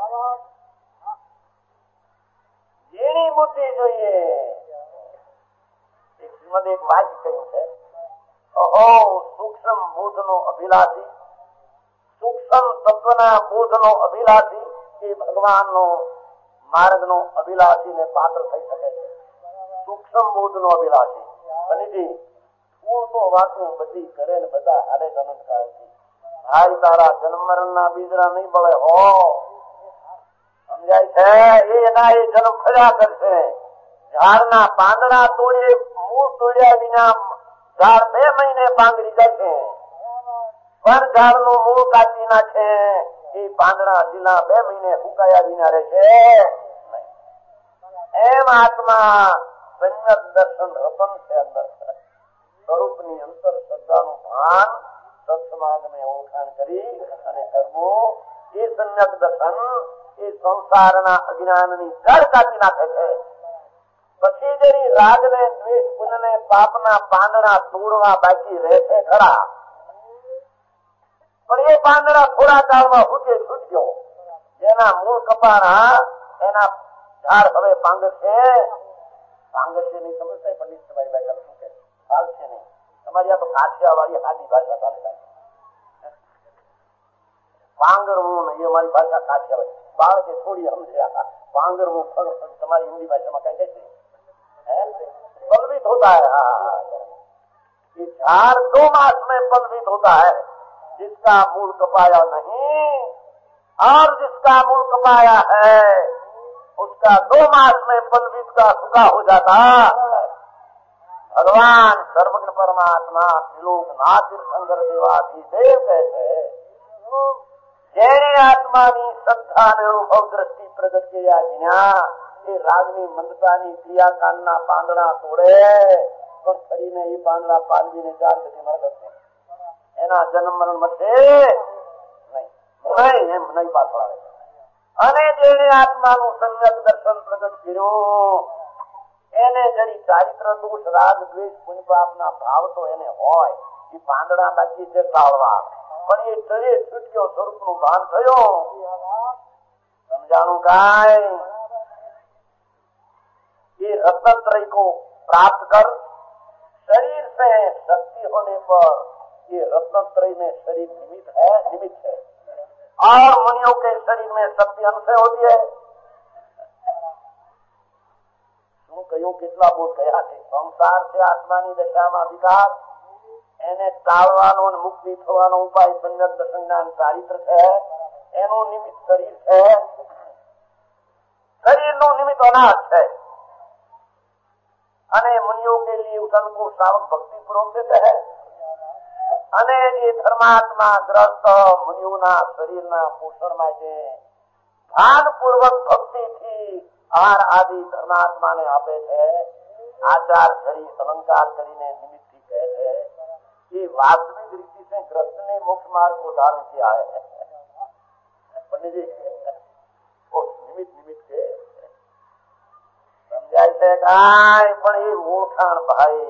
ઝીણી બુદ્ધિ જોઈએ. શ્રીમદ એક વાક્ય કહ્યું છે સૂક્ષ્મ બોધ નો અભિલાષી, સૂક્ષ્મ તત્વના બોધ નો અભિલાષી એ ભગવાન નો માર્ગ નો અભિલાષી ને પાત્ર થઈ શકે છે. સૂક્ષ્મ બોધ નો અભિલાષી બનીજી તું તો વાતો બધી કરે ને બધા હાલે અનંત કાળથી ભાઈ તારા જન્મ મરણ ના બીજરા નહીં બળે હો સમજાય છે. એના એ જન્મ ફર્યા કરશે. ઝાડના પાંદડા તોડીએ મૂળ તોડ્યા વિના ઝાડ 2 મહિને પાંગરી જાય છે, પણ ઝાડ નું મૂળ કાઢી નાખે એ પાંદડા જીલા 2 મહિને ફૂંકાયા વિના રહેશે. એમ આત્મા સંયક દર્શન રતન છે. અંદર સ્વરૂપની અંતર શ્રદ્ધાનું ભાન સત્સમાર્ગ ને ઓળખાણ કરી અને કરવું એ સંયક દર્શન એ સંસારના અજ્ઞાનની જડ કાઢી નાખે છે. પછી જેની રાગ ને દ્વેષ પુન ને પાપના પાંદડા તોડવા બાકી રહે છે ખરા, પણ એ પાંદડા થોડા કાળમાં હુકે છૂટ્યો. જેના મૂળ કપાણા એના ઝાડ હવે પાંગરશે નહીં. સમજતા પંડિત તમારી ભાષા શું કે ચાલશે નહીં. તમારી આ તો કાઠિયાવાડી આદિ ભાષા ચાલે પાંગરવું ને એ અમારી ભાષા કાઠિયાવાડી બાળકે થોડી સમજ્યા પાંગરવું તમારી હિન્દી भाषा कहीं कैसे पलवित होता है. ये झाड़ 2 मास में पलवित होता है. जिसका मूल कपाया नहीं और जिसका मूल कपाया है उसका 2 मास में पलवित का सूखा हो जाता. भगवान सर्वज्ञ परमात्मा त्रिलोक नाथ तीर्थंकर देवाधिदेव कहते જેને આત્માની શ્રદ્ધા અને અનુભવ દ્રષ્ટિ પ્રગટ કર્યા વિના એ રાગની મંદતાની ક્રિયાકાંડના પાંદડા તોડે પણ ફરીને એ પાંદડા પાલવીને ચાર ગતિ મળે એના જન્મ મરણ મળશે નહીં, એમ નહીં પાછળ આવે. અને જેને આત્માનું સમ્યક દર્શન પ્રગટ કર્યું એને જરી ચારિત્ર દોષ રાગ દ્વેષ પુણ્ય પાપના ભાવ તો એને હોય એ પાંદડા બાકી છે ટાળવા, પણ એ ચરે છૂટક્યો સ્વરૂપ નું ભાન થયો. समझाणु काय ये रत्नत्रय को प्राप्त कर शरीर से शक्ति होने पर ये रत्नत्रय में शरीर निमित्त है और मुनियों के शरीर में शक्ति अंश होती है. શું કહ્યું, કેટલા બોધ કહ્યા છે. સંસાર છે આત્માની દશામાં વિકાર, એને ટાળવાનો અને મુક્તિ થવાનો ઉપાય સમ્યક દર્શન જ્ઞાન ચારિત્ર છે. એનું નિમિત્ત શરીર છે, શરીરનું નિમિત્ત અનાજ છે. અને મુનિयों के लिए उनको श्रावक भक्ति पूर्वक देते हैं. અને જે ધર્માત્મા ગ્રસ્ત મુનિઓના શરીરના પોષણ માટે ભાનપૂર્વક ભક્તિથી આહાર આદિ ધર્માત્માને આપે છે. આચાર કરી અલંકાર કરીને નિમિત્તથી કહે છે कि वास्तविक रीति से ग्रस्त ने मोक्ष मार्ग को धारण किया है. पंडित जी वो निमित्त के समझाय છે કાંઈ પણ એ ઓળખાણ ભાઈ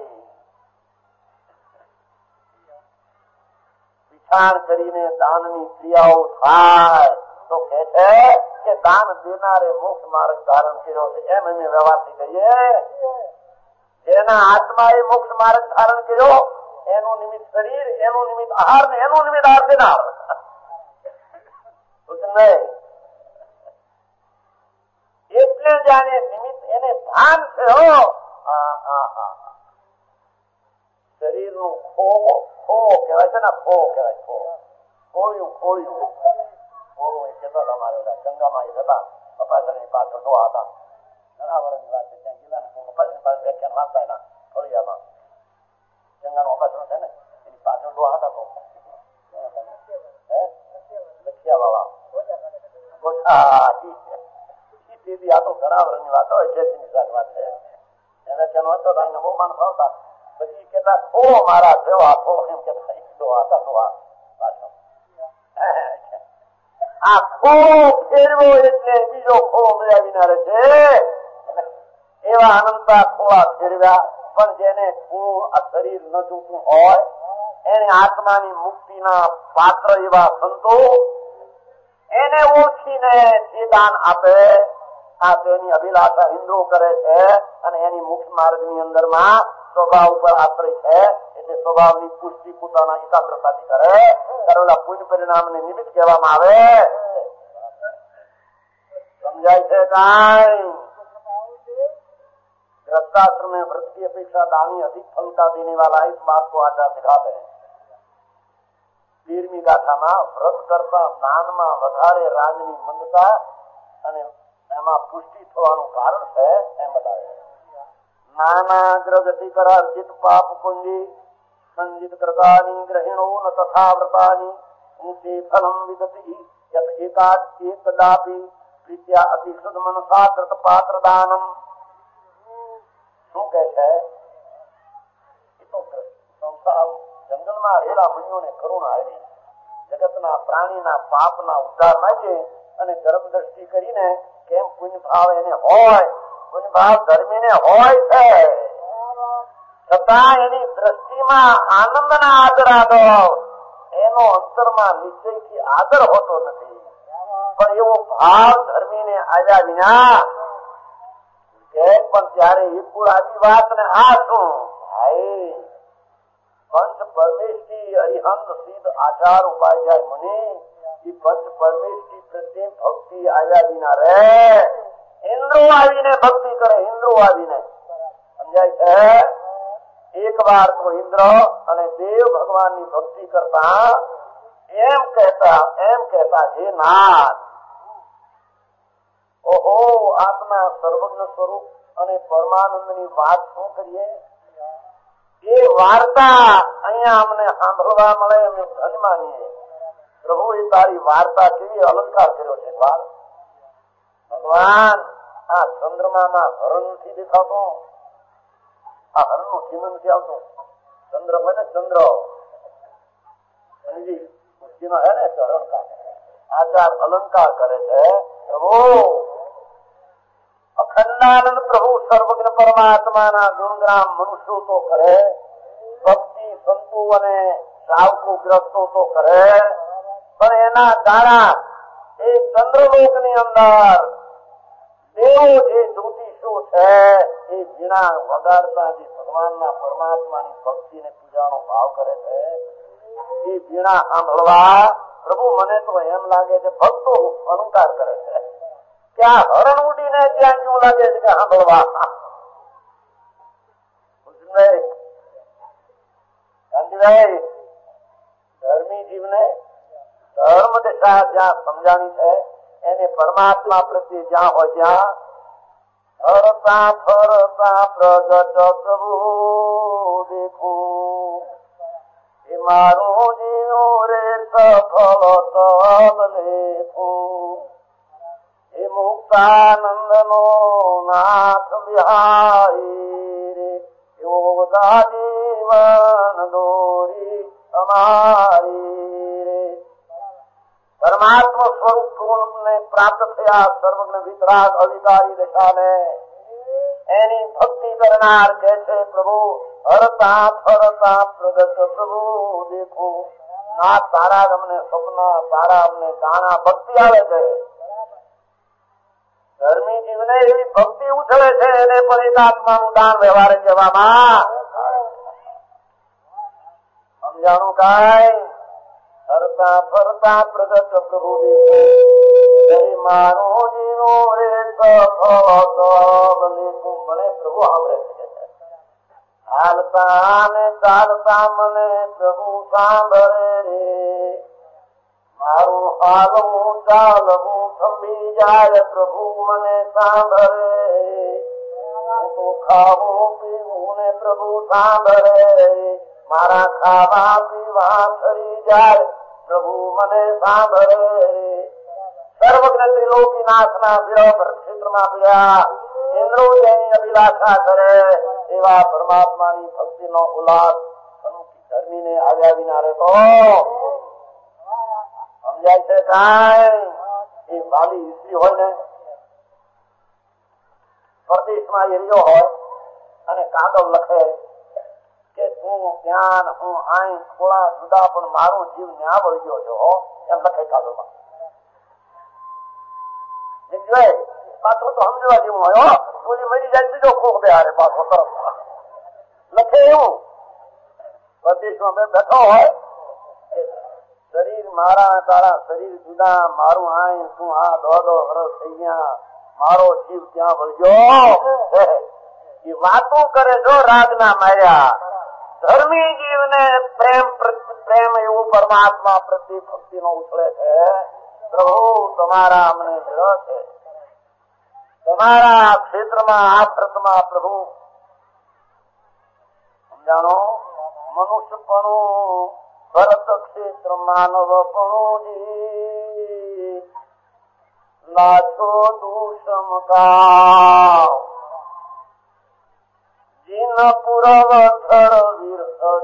વિચાર કરીને દાનની ક્રિયાઓ થાય તો કહે છે કે દાન દેનારે મોક્ષ માર્ગ ધારણ કર્યો છે. એમ અમે વ્યવહારથી કહીએ જેના આત્માએ મોક્ષ માર્ગ ધારણ કર્યો એનું નિમિત્ત શરીર, એનું નિમિત્ત આહાર ને એનું નિમિત્ત આહાર દેનાર એટલે જાણે નિમિત્ત એને ભાન છે. શરીર નું ખો કહેવાય છે ને, ખો કહેવાય, ખોળ્યું ખોળું એ કહેતા હતા અમારે ગંગામાં એ હતા અપાસની પાછળ ડોહા હતા. ઘણા વર્ષની વાત છે, ત્યાં ગયેલા ને અપાસની પાસે વ્યાખ્યાન વાંચતા એના ફળિયામાં ગંગાનું અપાસન છે ને એની પાછળ ડોહા હતા. તો લખિયા વાળા આ તો ઘણા વર્ષની વાત હોય છે. વાત છે એને તેનો હતો એને બહુ માણસ આવતા. પછી કેતા ખો મારા સેવા ખો એમ કેતા ડોહા હતા. ડોહા પાછળ આ ખો ફેરવો એટલે બીજો ખો મળ્યા વિના છે. એવા અનંતા ખોવા ફેરવ્યા. પણ જેને આ શરીર ન જોતું હોય એને આત્માની મુક્તિના પાત્ર એવા સંતો એને ઓળખીને જે દાન આપે આ તેની અભિલાષા ઇન્દ્રો કરે છે. અને એની મુખ્ય માર્ગની અંદરમાં સ્વભાવ ઉપર આશ્રય છે એટલે સ્વભાવની પુષ્ટિ પોતાના એકાગ્રતાથી કરે. કરેલા પુણ્ય પરિણામને નિમિત્ત કહેવામાં આવે. સમજાય છે કાંઈ? गृहस्थाश्रम में व्रत की अपेक्षा दानी अधिक फलता देने वाला इस बात को आचार्य दिखाते हैं. 13મી ગાથામાં વ્રત કરતા દાનમાં વધારે રાગની મંદતા અને એમાં પુષ્ટિ થવાનું કારણ છે એમ બતાવે. નાના ગ્રગતિ કર અર્જિત પાપ પુંજી સંજિત કરતાની ગ્રહિણો ન તથા વ્રતાની ઊંચે ફલમ વિદતિ યત એકાદ એકદાપી પ્રીત્યા અતિશુદ્ધ મનસા કૃત પાત્ર દાનમ. શું કે છે? એ તો સંસાર જંગલમાં રહેલા મુનિઓને કરુણા આવી જગતના પ્રાણીના પાપના ઉદ્ધાર માટે અને ધર્મ દ્રષ્ટિ કરીને કેમ પુણ્ય ભાવ એને હોય, પુણ્ય ભાવ ધર્મીને હોય છે છતાં એની દ્રષ્ટિમાં આનંદના આદરાદો એનો અંતરમાં નિશ્ચયથી આદર હોતો નથી. પણ એવો ભાવ ધર્મીને આવ્યા વિના પણ ત્યારે એ પુરાની વાત ને આ શું ભાઈ પંચ પરમેષ્ઠી અરિહંત સિદ્ધ આચાર ઉપાધ્યાય મુનિ એ પંચ પરમેષ્ઠી પ્રત્યે ભક્તિ આવ્યા વિના રે. ઇન્દ્રો આવીને ભક્તિ કરે, ઇન્દ્રો આવીને સમજાય છે. એક વાર તો ઇન્દ્ર અને દેવ ભગવાનની ભક્તિ કરતા એમ કહેતા હે નાથ, ઓહો આત્મા સર્વજ્ઞ સ્વરૂપ અને પરમાનંદની વાત શું કરીએ? એ વાર્તા અહીંયા અમને સાંભળવા મળે અમે ધન માનીએ. પ્રભુએ તારી વાર્તા કેવી અલંકાર કર્યો છે. ભગવાન આ ચંદ્રમામાં હરણ નથી દેખાતો, આ હરણનું ચિહ્ન નથી આવતું. ચંદ્ર હોય ને ચંદ્ર હે ને હરણ આ ચાર અલંકાર કરે છે પ્રભુ. અખંડાનંદ પ્રભુ સર્વજ્ઞ પરમાત્માના ગુણગ્રામ મનુષ્યો તો કરે, ભક્તિ સંતો અને શ્રાવકો ગ્રસ્તો તો કરે, પણ એના દ્વારા એ ચંદ્રલોક ની અંદર દેવો જે જ્યોતિષો છે એ વીણા વગાડતા જે ભગવાનના પરમાત્માની ભક્તિને પૂજાનો ભાવ કરે છે એ વીણા સાંભળવા પ્રભુ મને તો એમ લાગે છે ભક્તો અહંકાર કરે છે કે આ હરણ ઉડીને ત્યાં કેવું લાગે છે કે સાંભળવા. ગાંધીભાઈ ધર્મી જીવને ધર્મ દિશા જ્યાં સમજાણી છે એને પરમાત્મા પ્રત્યે જ્યાં હોય ત્યાં હરતા ફરતા પ્રગટ પ્રભુ દેખું એ મારું જીવ રે સફળ તલ લેખું એ મુક્તાનંદ નો નાથ બિહારી રે એવો બધા જીવન દોરી અમારી રે. પરમાત્મા સ્વરૂપ પૂર્ણને પ્રાપ્ત થયા સર્વજ્ઞ વિતરાગ અધિકારી દશાને એની ભક્તિ કરનાર કે છે પ્રભુ હરતા ફરતા પ્રગટ પ્રભુ દેખો. ના તારા અમને સ્વપ્ન, તારા અમને ગાણા ભક્તિ આવે છે. ધર્મી જીવને એવી ભક્તિ ઉછળે છે એને પણ એક આત્માનું દાન વ્યવહાર કહેવામાં સમજાણું કાંઈ. હરતા ફરતા પ્રગટ પ્રભુ દેખો મારો જીવો રે સફળ મને પ્રભુ સાંભળે છે. હાલતા ને ચાલતા મને પ્રભુ સાંભળે રે મારું હાલવું ચાલવું થંભી જાય પ્રભુ મને સાંભળે. હું તો ખાવું પીવું ને પ્રભુ સાંભળે મારા ખાવા પીવા થઈ જાય પ્રભુ મને સાંભળે. સર્વજ્ઞ ત્રિલોકીનાથના વિરહ ક્ષેત્રમાં પડ્યા ઇન્દ્રો જેની અભિલાષા કરે એવા પરમાત્માની ભક્તિનો ઉલ્લાસ ધર્મીને આવ્યા વિના રહેતો સમજાય છે કાંઈ. એ બાલી સ્ત્રી હોય ને પરદેશમાં એરિયો હોય અને કાગળ લખે કે તું જ્ઞાન હું આઈ થોડા જુદા પણ મારો જીવ ન્યા વળગ્યો છે એમ લખે કાગળમાં. પાછો તો સમજવા જેવું હોય ઓલી મરી જાય બીજો ખોખ બે હારે પાછો તરફ લખે એવું. પરદેશમાં બેઠો હોય શરીર મારા તારા શરીર જુદા મારું આઈ તું આ દોડો વરસ થઈ ગયા મારો જીવ ક્યાં વળગ્યો એ વાતો કરે જો રાગના માર્યા. ધર્મી જીવને પ્રેમ એવું પરમાત્મા પ્રત્યે ભક્તિ નો ઉછળે છે. પ્રભુ તમારા અમને વિરહ છે, તમારા ક્ષેત્રમાં આ વ્રતમાં પ્રભુ સમજાણો મનુષ્યપણું ભરત ક્ષેત્ર માનવપણું લાછો દુષમ કા જીન પુરવ થર વીર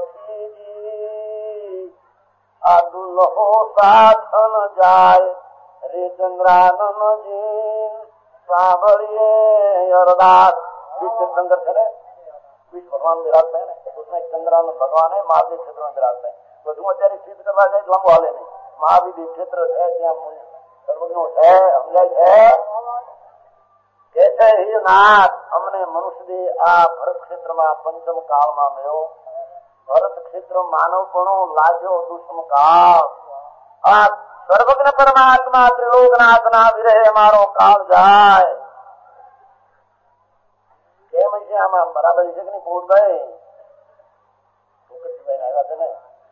આ દુલ્હો સાધન જાય રે ચંદ્રાનન જીન સાંભળીએ અરદાસ. विश्व शंकर है ना, विश्व भगवान विराजते हैं ना, उसमें चंद्रान भगवान है, महावीर क्षेत्र में विराजते हैं. બધું અત્યારે સિદ્ધ કરવા જાય લાંબુ હાલે નહીં. મહાવીર ક્ષેત્ર છે ત્યાં સર્વજ્ઞ છે સમજાય છે કે છે હે નાથ અમને મનુષ્ય આ ભરત ક્ષેત્રમાં પંચમ કાળમાં મળ્યો. ભરત ક્ષેત્ર માનવપણું લાગ્યો દુષ્મ કાળ. આ સર્વજ્ઞ પરમાત્મા ત્રિલોકનાથના વિરહે મારો કાળ જાય. કેમ છે આમાં બરાબર છે કે નહીં પોતભાઈ? આવ્યા છે ને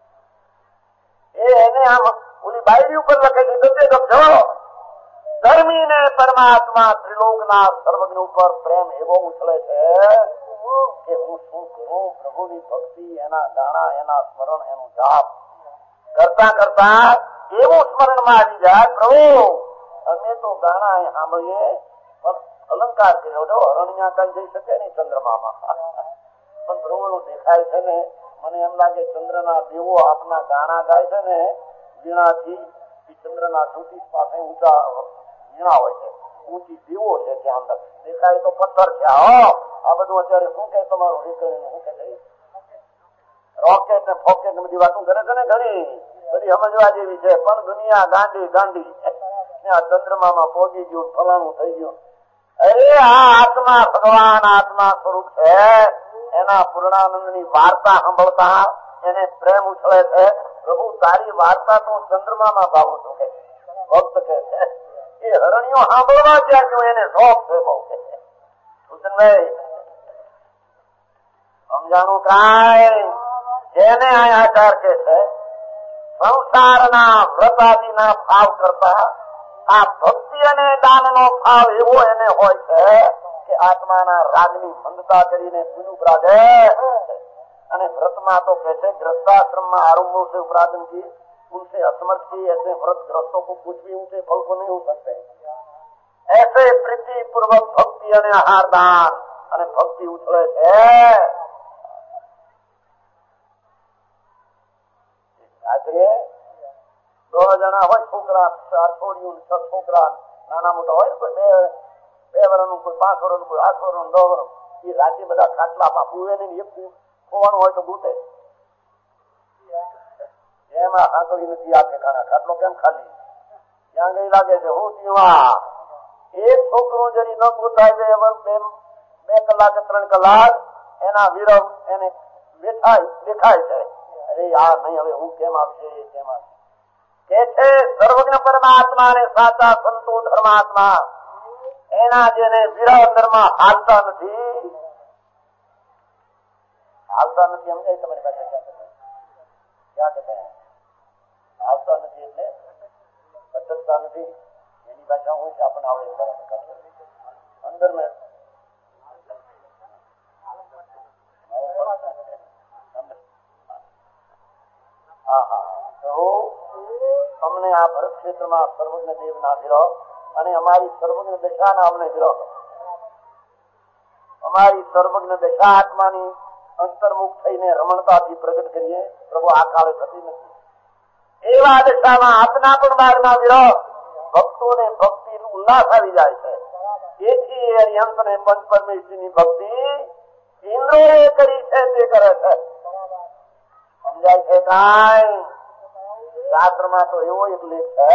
એને આમ ઓલી બાયરી ઉપર લખે છે ગમે ગમજો ધર્મી ને પરમાત્મા ત્રિલોકનાથ સર્વજ્ઞ ઉપર પ્રેમ એવો ઉછળે છે કે હું શું કરું. પ્રભુની ભક્તિ એના ગાણા એના સ્મરણ એનું જાપ કરતા કરતા એવું સ્મરણમાં આવી જાય, પ્રભુ અમે તો ગાણા સાંભળીએ પણ અલંકાર કર્યો છો, હરણિયા કઈ જઈ શકે નહીં ચંદ્રમામાં, પણ પ્રભુનું દેખાય છે ને. મને એમ લાગે ચંદ્રના દેવો આપના ગાણા ગાય છે ને વીણાથી, ચંદ્રના જ્યોતિષ પાસે ઊંચા વીણા હોય છે, ઊંચી દેવો છે ત્યાં અંદર દેખાય તો પથ્થર છે. આ બધું અત્યારે શું કે તમારું રીકરણ શું કે રોકેટ ને ફોકેટ ને બધી વાતો કરે છે ને, ઘણી બધી સમજવા જેવી છે, પણ દુનિયા ગાંડી ગાંડી. ચંદ્રમામાં પહોંચી ગયું, ફલાણું થઈ ગયું. અરે આ આત્મા ભગવાન આત્મા સ્વરૂપ છે. એના પૂર્ણાનંદની વાર્તા સાંભળતા એને પ્રેમ ઉછળે છે. પ્રભુ તારી વાર્તા તો ચંદ્રમામાં ભાવું છું કે ભક્ત કે છે. એ હરણીઓ સાંભળવા ત્યાં ગયો, એને શોખ છે બહુ કે ભૂષણભાઈ સમજાણું કાંઈ. જેને આચાર કે છે સંસારના વ્રતાદિના ભાવ કરતા આ ભક્તિ અને દાનનો ભાવ એવો એને હોય છે કે આત્માના રાગની મંદતા કરીને પુનઃ અને વ્રતમાં તો કહે છે ગ્રસ્તાશ્રમમાં आरंभ से उपराधन की उनसे असमर्थ की ऐसे व्रत ग्रस्तों को कुछ भी उनसे फल को नहीं हो सकते. ऐसे प्रीति पूर्वक भक्ति અને આહાર દાન અને ભક્તિ ઉછળે છે. આજે 2 જણા હોય છોકરા, 4 છોડીઓ, 6 છોકરા નાના મોટા હોય, કોઈ 2 વર્ષનું, કોઈ 5 વર્ષનું, કોઈ 8 વર્ષનું, 10 વર્ષનું. એ રાતે બધા ખાટલામાં પૂવે ને એક ખોવાનું હોય તો બૂટે. એમાં આંકડી નથી આ ઠેકાણા, ખાટલો કેમ ખાલી ત્યાં ગઈ લાગે છે. હું ત્યાં એક છોકરું જરી ન પોતાય 2 કલાક 3 કલાક એના વિરહ એને દેખાય છે. અરે યાર નહીં, હવે હું કેમ આવશે કેમ આવશે કે છે. સર્વજ્ઞ પરમાત્મા અને સાચા સંતો ધર્માત્મા એના જેને વિરહ અંદરમાં હાલતા નથી સમજાય તમારી પાસે ક્યાં કહેતા હાલતા નથી એટલે સતતતા નથી. એની ભાષા હું છે આપણને આવડે બરાબર અંદર મેં અમને આ ભરત ક્ષેત્રમાં સર્વજ્ઞ દેવ ના વિરહ અને અમારી સર્વજ્ઞ દશાના અમને વિરહ, અમારી સર્વજ્ઞ દશા આત્માની અંતર્મુખ થઈને રમણતાથી પ્રગટ કરીએ. પ્રભુ આ કાળે થતી નથી. એવા દશામાં આપના પણ મારના વિરહ ભક્તોને ભક્તિ ઉલ્લાસ આવી જાય છે. તેથી અરિહંત ને પંચ પરમેશ્વરની ભક્તિ ઇન્દ્રોએ કરી છે તે કરે છે. સમજાય છે કાંઈ? શાસ્ત્રમાં તો એવો એક લેખ છે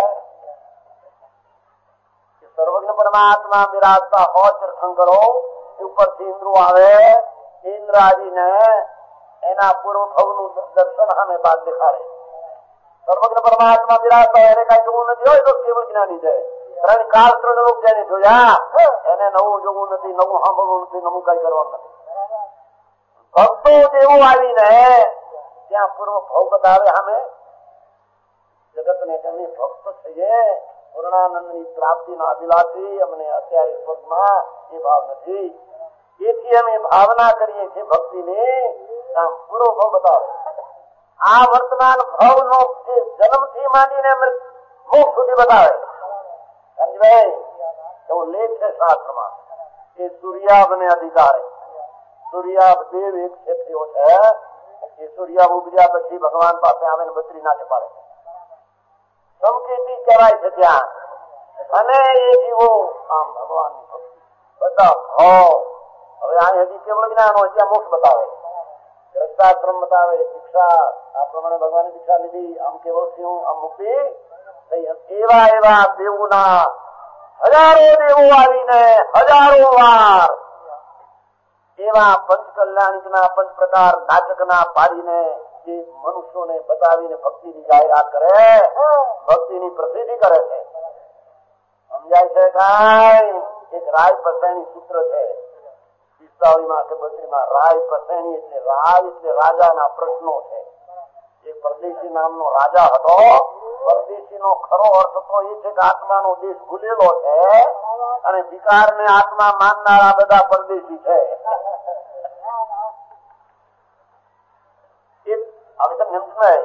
કે સર્વજ્ઞ પરમાત્મા બિરાજતા હોય તીર્થંકરો ઉપરથી ઇન્દ્રો આવે, ઇન્દ્રાજીને એના પૂર્વ ભવનું દર્શન સામે બાદ દેખાડે. સર્વજ્ઞ પરમાત્મા બિરાજતા એને કઈ જોવું નથી હોય તો કેવળ જ્ઞાની છે. 3 કાળ 3 લોક જેને જોયા એને નવું જોવું નથી, નવું સાંભળવું નથી, નવું કઈ કરવાનું નથી. ભક્તો જેવું આવીને ત્યાં પૂર્વ ભવ બતાવે સામે જગત ને તમે ભક્ત થઈએ, પૂર્ણાનંદની પ્રાપ્તિના અભિલાષી, અમને અત્યારે સ્વર્ગમાં એ ભાવ નથી. તેથી અમે ભાવના કરીએ છીએ ભક્તિની. પૂરો ભાવ બતાવે. આ વર્તમાન ભાવનો જન્મથી માંડીને મોક્ષ સુધી બતાવે. સમજભાઈ એવો લેખ છે શાસ્ત્રમાં. એ સૂર્યાભ ને અધિકારે સૂર્યાભ દેવ એક ક્ષેત્રીઓ છે. એ સૂર્યાભ ઉપજ્યા પછી ભગવાન પાસે આવે ને બદ્રીનાથે પાડે છે. સંકેતી કહેવાય છે ત્યાં. અને એ જીવો આમ ભગવાનની ભક્તિ બધા ભાવ. હવે આ હજી કેવળ જ્ઞાન હોય ત્યાં મોક્ષ બતાવે, ગ્રસ્તાશ્રમ બતાવે, દીક્ષા આ પ્રમાણે ભગવાનની દીક્ષા લીધી, આમ કેવળ થયું, આમ મુક્તિ. એવા દેવોના હજારો દેવો આવીને હજારો વાર એવા પંચ કલ્યાણિકના 5 પ્રકાર નાટકના પાડીને જે મનુષ્યોને બતાવીને ભક્તિની જાહેરાત કરે, ભક્તિની પ્રસિદ્ધિ કરે છે. સમજાય છે કાંઈ? એક રાય પસેણી સૂત્ર છે પિસ્તાવળીમાં કે 32માં. રાય પસેણી એટલે રાય એટલે રાજાના પ્રશ્નો છે. એક પરદેશી નામનો રાજા હતો. પરદેશીનો ખરો અર્થ તો એ છે કે આત્માનો દેશ ભૂલેલો છે અને વિકારને આત્મા માનનારા બધા પરદેશી છે. હવે તમને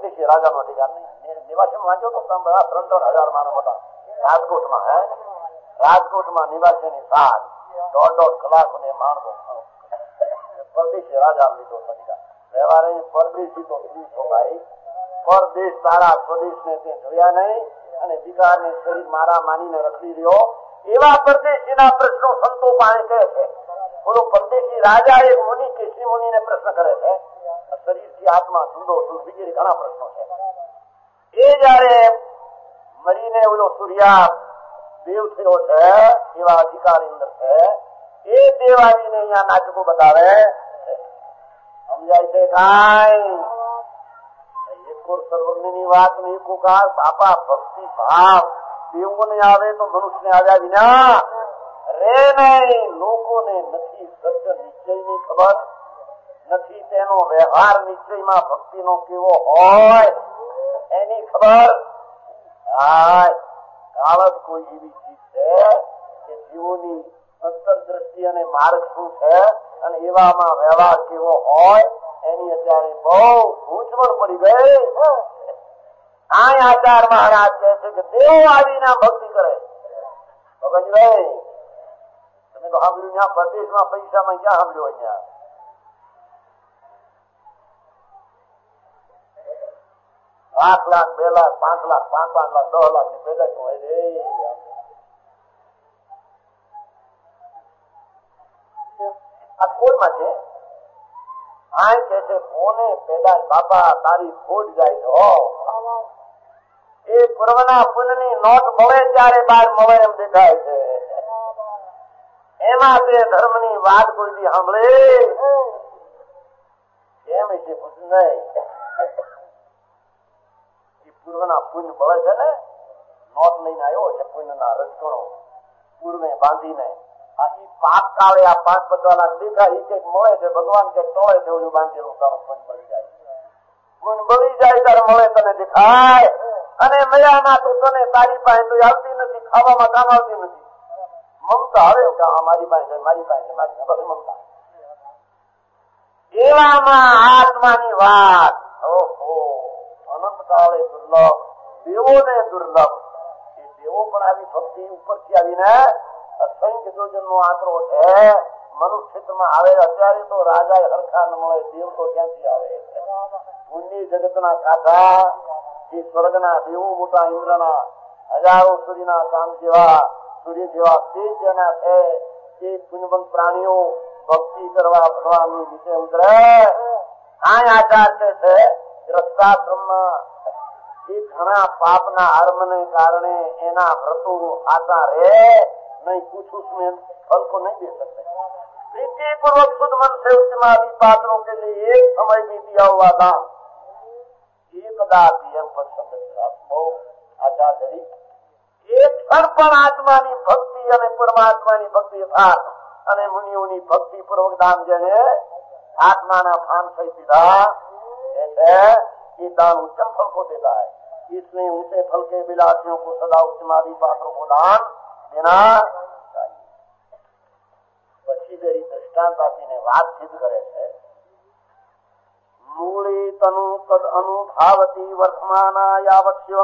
પરદેશી રાજાનો અધિકાર નહીં. નિવાસી વાંચ્યો તો બધા 3,000 માણસ હતા રાજકોટમાં. રાજકોટમાં નિવાસીની સાત 1.5 કલાક અને માણસો પરદેશી રાજા લીધો અધિકાર. વ્યવહાર પરદેશી તો ભાઈ પરદેશ તારા સ્વદેશ ને તે જોયા નહીં અને વિકારને શરીર મારા માનીને રખડી રહ્યો. એવા પરદેશીના પ્રશ્નો સંતો પાસે કહે છે. બોલો પરદેશી રાજા એક મુનિ કેશી મુનિને પ્રશ્ન કરે છે. શરીરથી આત્મા જુદો વગેરે ઘણા પ્રશ્નો છે. એ જયારે મરીને ઓલો સૂર્યા દેવ થયો છે એવા અધિકારી અંદર છે. એ દેવ આવીને અહીંયા નાટકો બતાવે સમજાય છે કાંઈ એકો સર્વજ્ઞની વાત નહીં. એકોકાર બાપા ભક્તિ ભાવ દેવોને આવે તો મનુષ્યને આવ્યા વિના રે નહીં. લોકોને નથી સત્ય નિશ્ચયની ખબર, નથી તેનો વ્યવહાર નિશ્ચયમાં ભક્તિનો કેવો હોય એની ખબર. કાળજ કોઈ એવી ચીજ છે કે જીવોની અંતરદ્રષ્ટિ અને માર્ગ શું છે અને એવામાં વ્યવહાર કેવો હોય એની અત્યારે બહુ ગૂંચવણ પડી ગઈ. આ આચાર મહારાજ કહે છે કે દેવો આવીને ભક્તિ કરે. ભગવાનભાઈ તમે તો સાંભળ્યું ત્યાં પરદેશમાં પૈસામાં ક્યાં સાંભળ્યો? અહીંયા 8 લાખ 2 લાખ 5 લાખ 5 લાખ 10 લાખ ની પેદાશ હોય રે. આ કોઈમાં છે આ કે છે કોને પેદાશ બાપા તારી ખોટ જાય છો. એ પૂર્વના પુણ્યની નોટ મળે ત્યારે બહાર મળે એમ દેખાય છે. એમાં તે ધર્મની વાત કોઈ દી સાંભળે એમ છે પૂછ નહીં. પૂર્વના પુણ્ય મળે છે ને નોટ લઈને આવ્યો છે પુણ્યના રજકણો પૂર્વે બાંધીને. આ ઈ પાપ કાળે આ 5-50 લાખ દેખાય એ કઈક મળે છે. ભગવાન કઈક ટોળે છે ઓલું બાંધેલું તારું પુણ્ય મળી જાય. પુણ્ય મળી જાય ત્યારે મળે તને દેખાય. અને મયામાં તો તને તારી પાસે તો આવતી નથી, ખાવામાં કામ આવતી નથી. મમતા આવે કે મારી પાસે મારી પાસે મારી બસ મમતા. એવામાં આત્માની વાત ઓહો અનંત કાળે દુર્લભ, દેવોને દુર્લભ. એ દેવો પણ આવી ભક્તિ ઉપરથી આવીને અસંખ્ય જોજન નો આંકડો છે. મનુષ્ય ક્ષેત્રમાં આવે અત્યારે તો રાજા હરખા ન મળે, દેવ તો ક્યાંથી આવે? પુણ્ય જગતના કાકા એ સ્વર્ગના દેવો મોટા ઇન્દ્રના હજારો સૂર્યના ચાંદ જેવા સૂર્ય જેવા તેજ જેના છે એ પુણ્યવંત પ્રાણીઓ ભક્તિ કરવા ભગવાનની નીચે ઉતરે. આ આચાર છે ગ્રસ્તાશ્રમમાં એ ઘણા પાપના આરંભને કારણે એના વ્રતો આતા રે नहीं कुछ उसमें फल को नहीं दे सकते. प्रीति पूर्वक शुद्ध मन से उत्तमादि पात्रों के लिए एक समय में दिया हुआ दान एकदा पीएम पर शब्द बહુ આચાર ધરી એક ક્ષણ પણ આત્માની ભક્તિ અને પરમાત્માની ભક્તિ યથાર્થ અને મુનિઓની ભક્તિ પૂર્વક દાન જેને आत्माना फान सही सीधा ये दान उत्तम फल को देता है. इसलिए ऊंचे फल के विलासियों को सदा उत्तमादि पात्रों को दान देना चाहिए. પછી જરી દ્રષ્ટાંત આપીને વાત સિદ્ધ કરે છે. મૂળે તનુ તદ અનુભાવતી વર્તમાના યાવત શિવમ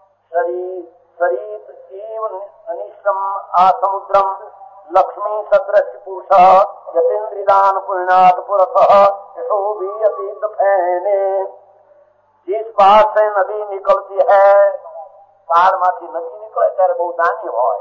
શરીર એવ અનિષ્ટમ આ સમુદ્રમ लक्ष्मी सदृश पुरुष यतेन्द्रिदान पुण्याद पुरख यशो भी अतीत फैने. जिस पार से नदी निकलती है पहाड़ माथी नदी निकले ત્યારે બહુ નાની હોય.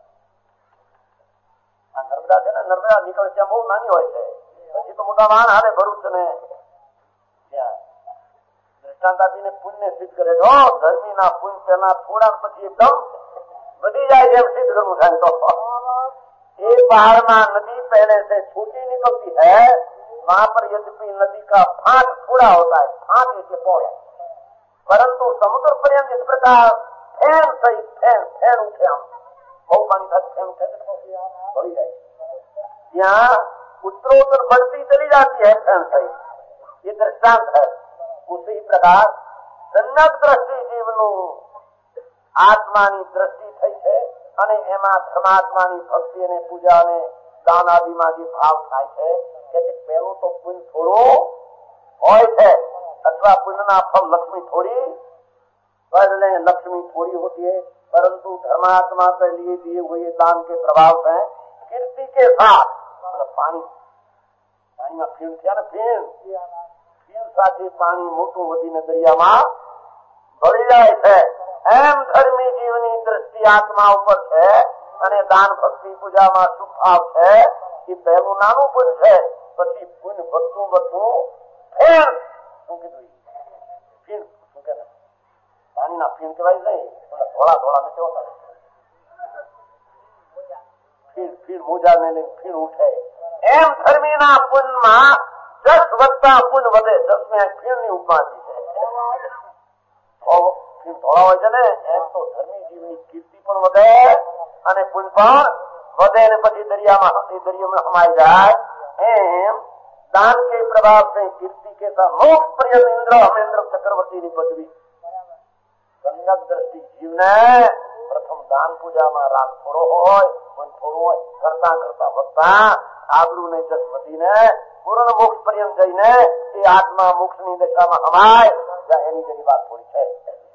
આ નર્મદા છે ને નર્મદા નીકળે ત્યાં બહુ નાની હોય છે. પછી તો મોટા વાહન હાલે ભરૂચ ને ત્યાં દ્રષ્ટાંત આપીને પુણ્ય સિદ્ધ કરે છો. ધર્મીના પુણ્ય તેના થોડા પછી એકદમ વધી જાય જેમ સિદ્ધ કરવું થાય તો एक पहाड़ में नदी पहले से छोटी निकलती है. वहां पर यद्यपि नदी का फाट थोड़ा होता है, फाट के पौड़े, परंतु समुद्र पर्यंत इस प्रकार फैन सही फैन उठे हम बहुत पानी था फैन उठे बढ़ी जाए. यहाँ उत्तरोत्तर बढ़ती चली जाती है फैन सही. ये दृष्टांत है. उसी प्रकार जन्नत दृष्टि जीवनु आत्मानी दृष्टि થઈ છે અને એમાં ધર્માત્માની ભક્તિ અને પૂજા અને દાન આદિમાં જે ભાવ થાય છે કે પહેલું તો પુણ્ય થોડું હોય છે. अथवा पुण्य फल लक्ष्मी थोड़ी पढ़ लें, लक्ष्मी थोड़ी होती है, परंतु धर्मात्मा के लिए दिए हुए दान के प्रभाव से कीर्ति के साथ मतलब पानी में फीण थया ने फीण साथे पानी मोटू वधीने दरियाમાં ભળી જાય છે। એમ ધર્મી જીવની દ્રષ્ટિ આત્મા ઉપર છે અને દાન ભક્તિ પૂજામાં શુભ ભાવ છે એ પહેલું નાનું પુણ્ય છે, પછી પુણ્ય વધતું ફેણ શું કીધું ફીણ શું કે પાણીના ફીણ કહેવાય નહીં, ધોળા ધોળા ને કેવો થાય ફીણ મોજા ને ફીણ ઉઠે। એમ ધર્મીના પુણ્યમાં જસ વધતા પુણ્ય વધે। જસને ફીણની ઉપમાથી છે, ફીણ ધોળા હોય છે ને એમ તો ધર્મી જીવની કીર્તિ પણ વધે અને પુણ્ય પણ વધે ને પછી દરિયામાં સમાઈ જાય। એમ दान के प्रभाव से कीर्ति के साथ मोक्ष पर्यंत इंद्र अमेंद्र चक्रवर्ती ની પદવી સંગત દ્રષ્ટિ જીવને પ્રથમ દાન પૂજામાં રાગ થોડો હોય પણ થોડું હોય કરતા કરતા વધતા આબરૂ ને જસ વધીને પૂર્ણ મોક્ષ પર્યંત જઈને એ આત્મા મોક્ષની દિશામાં હમાય, એની જેની વાત થોડી છે।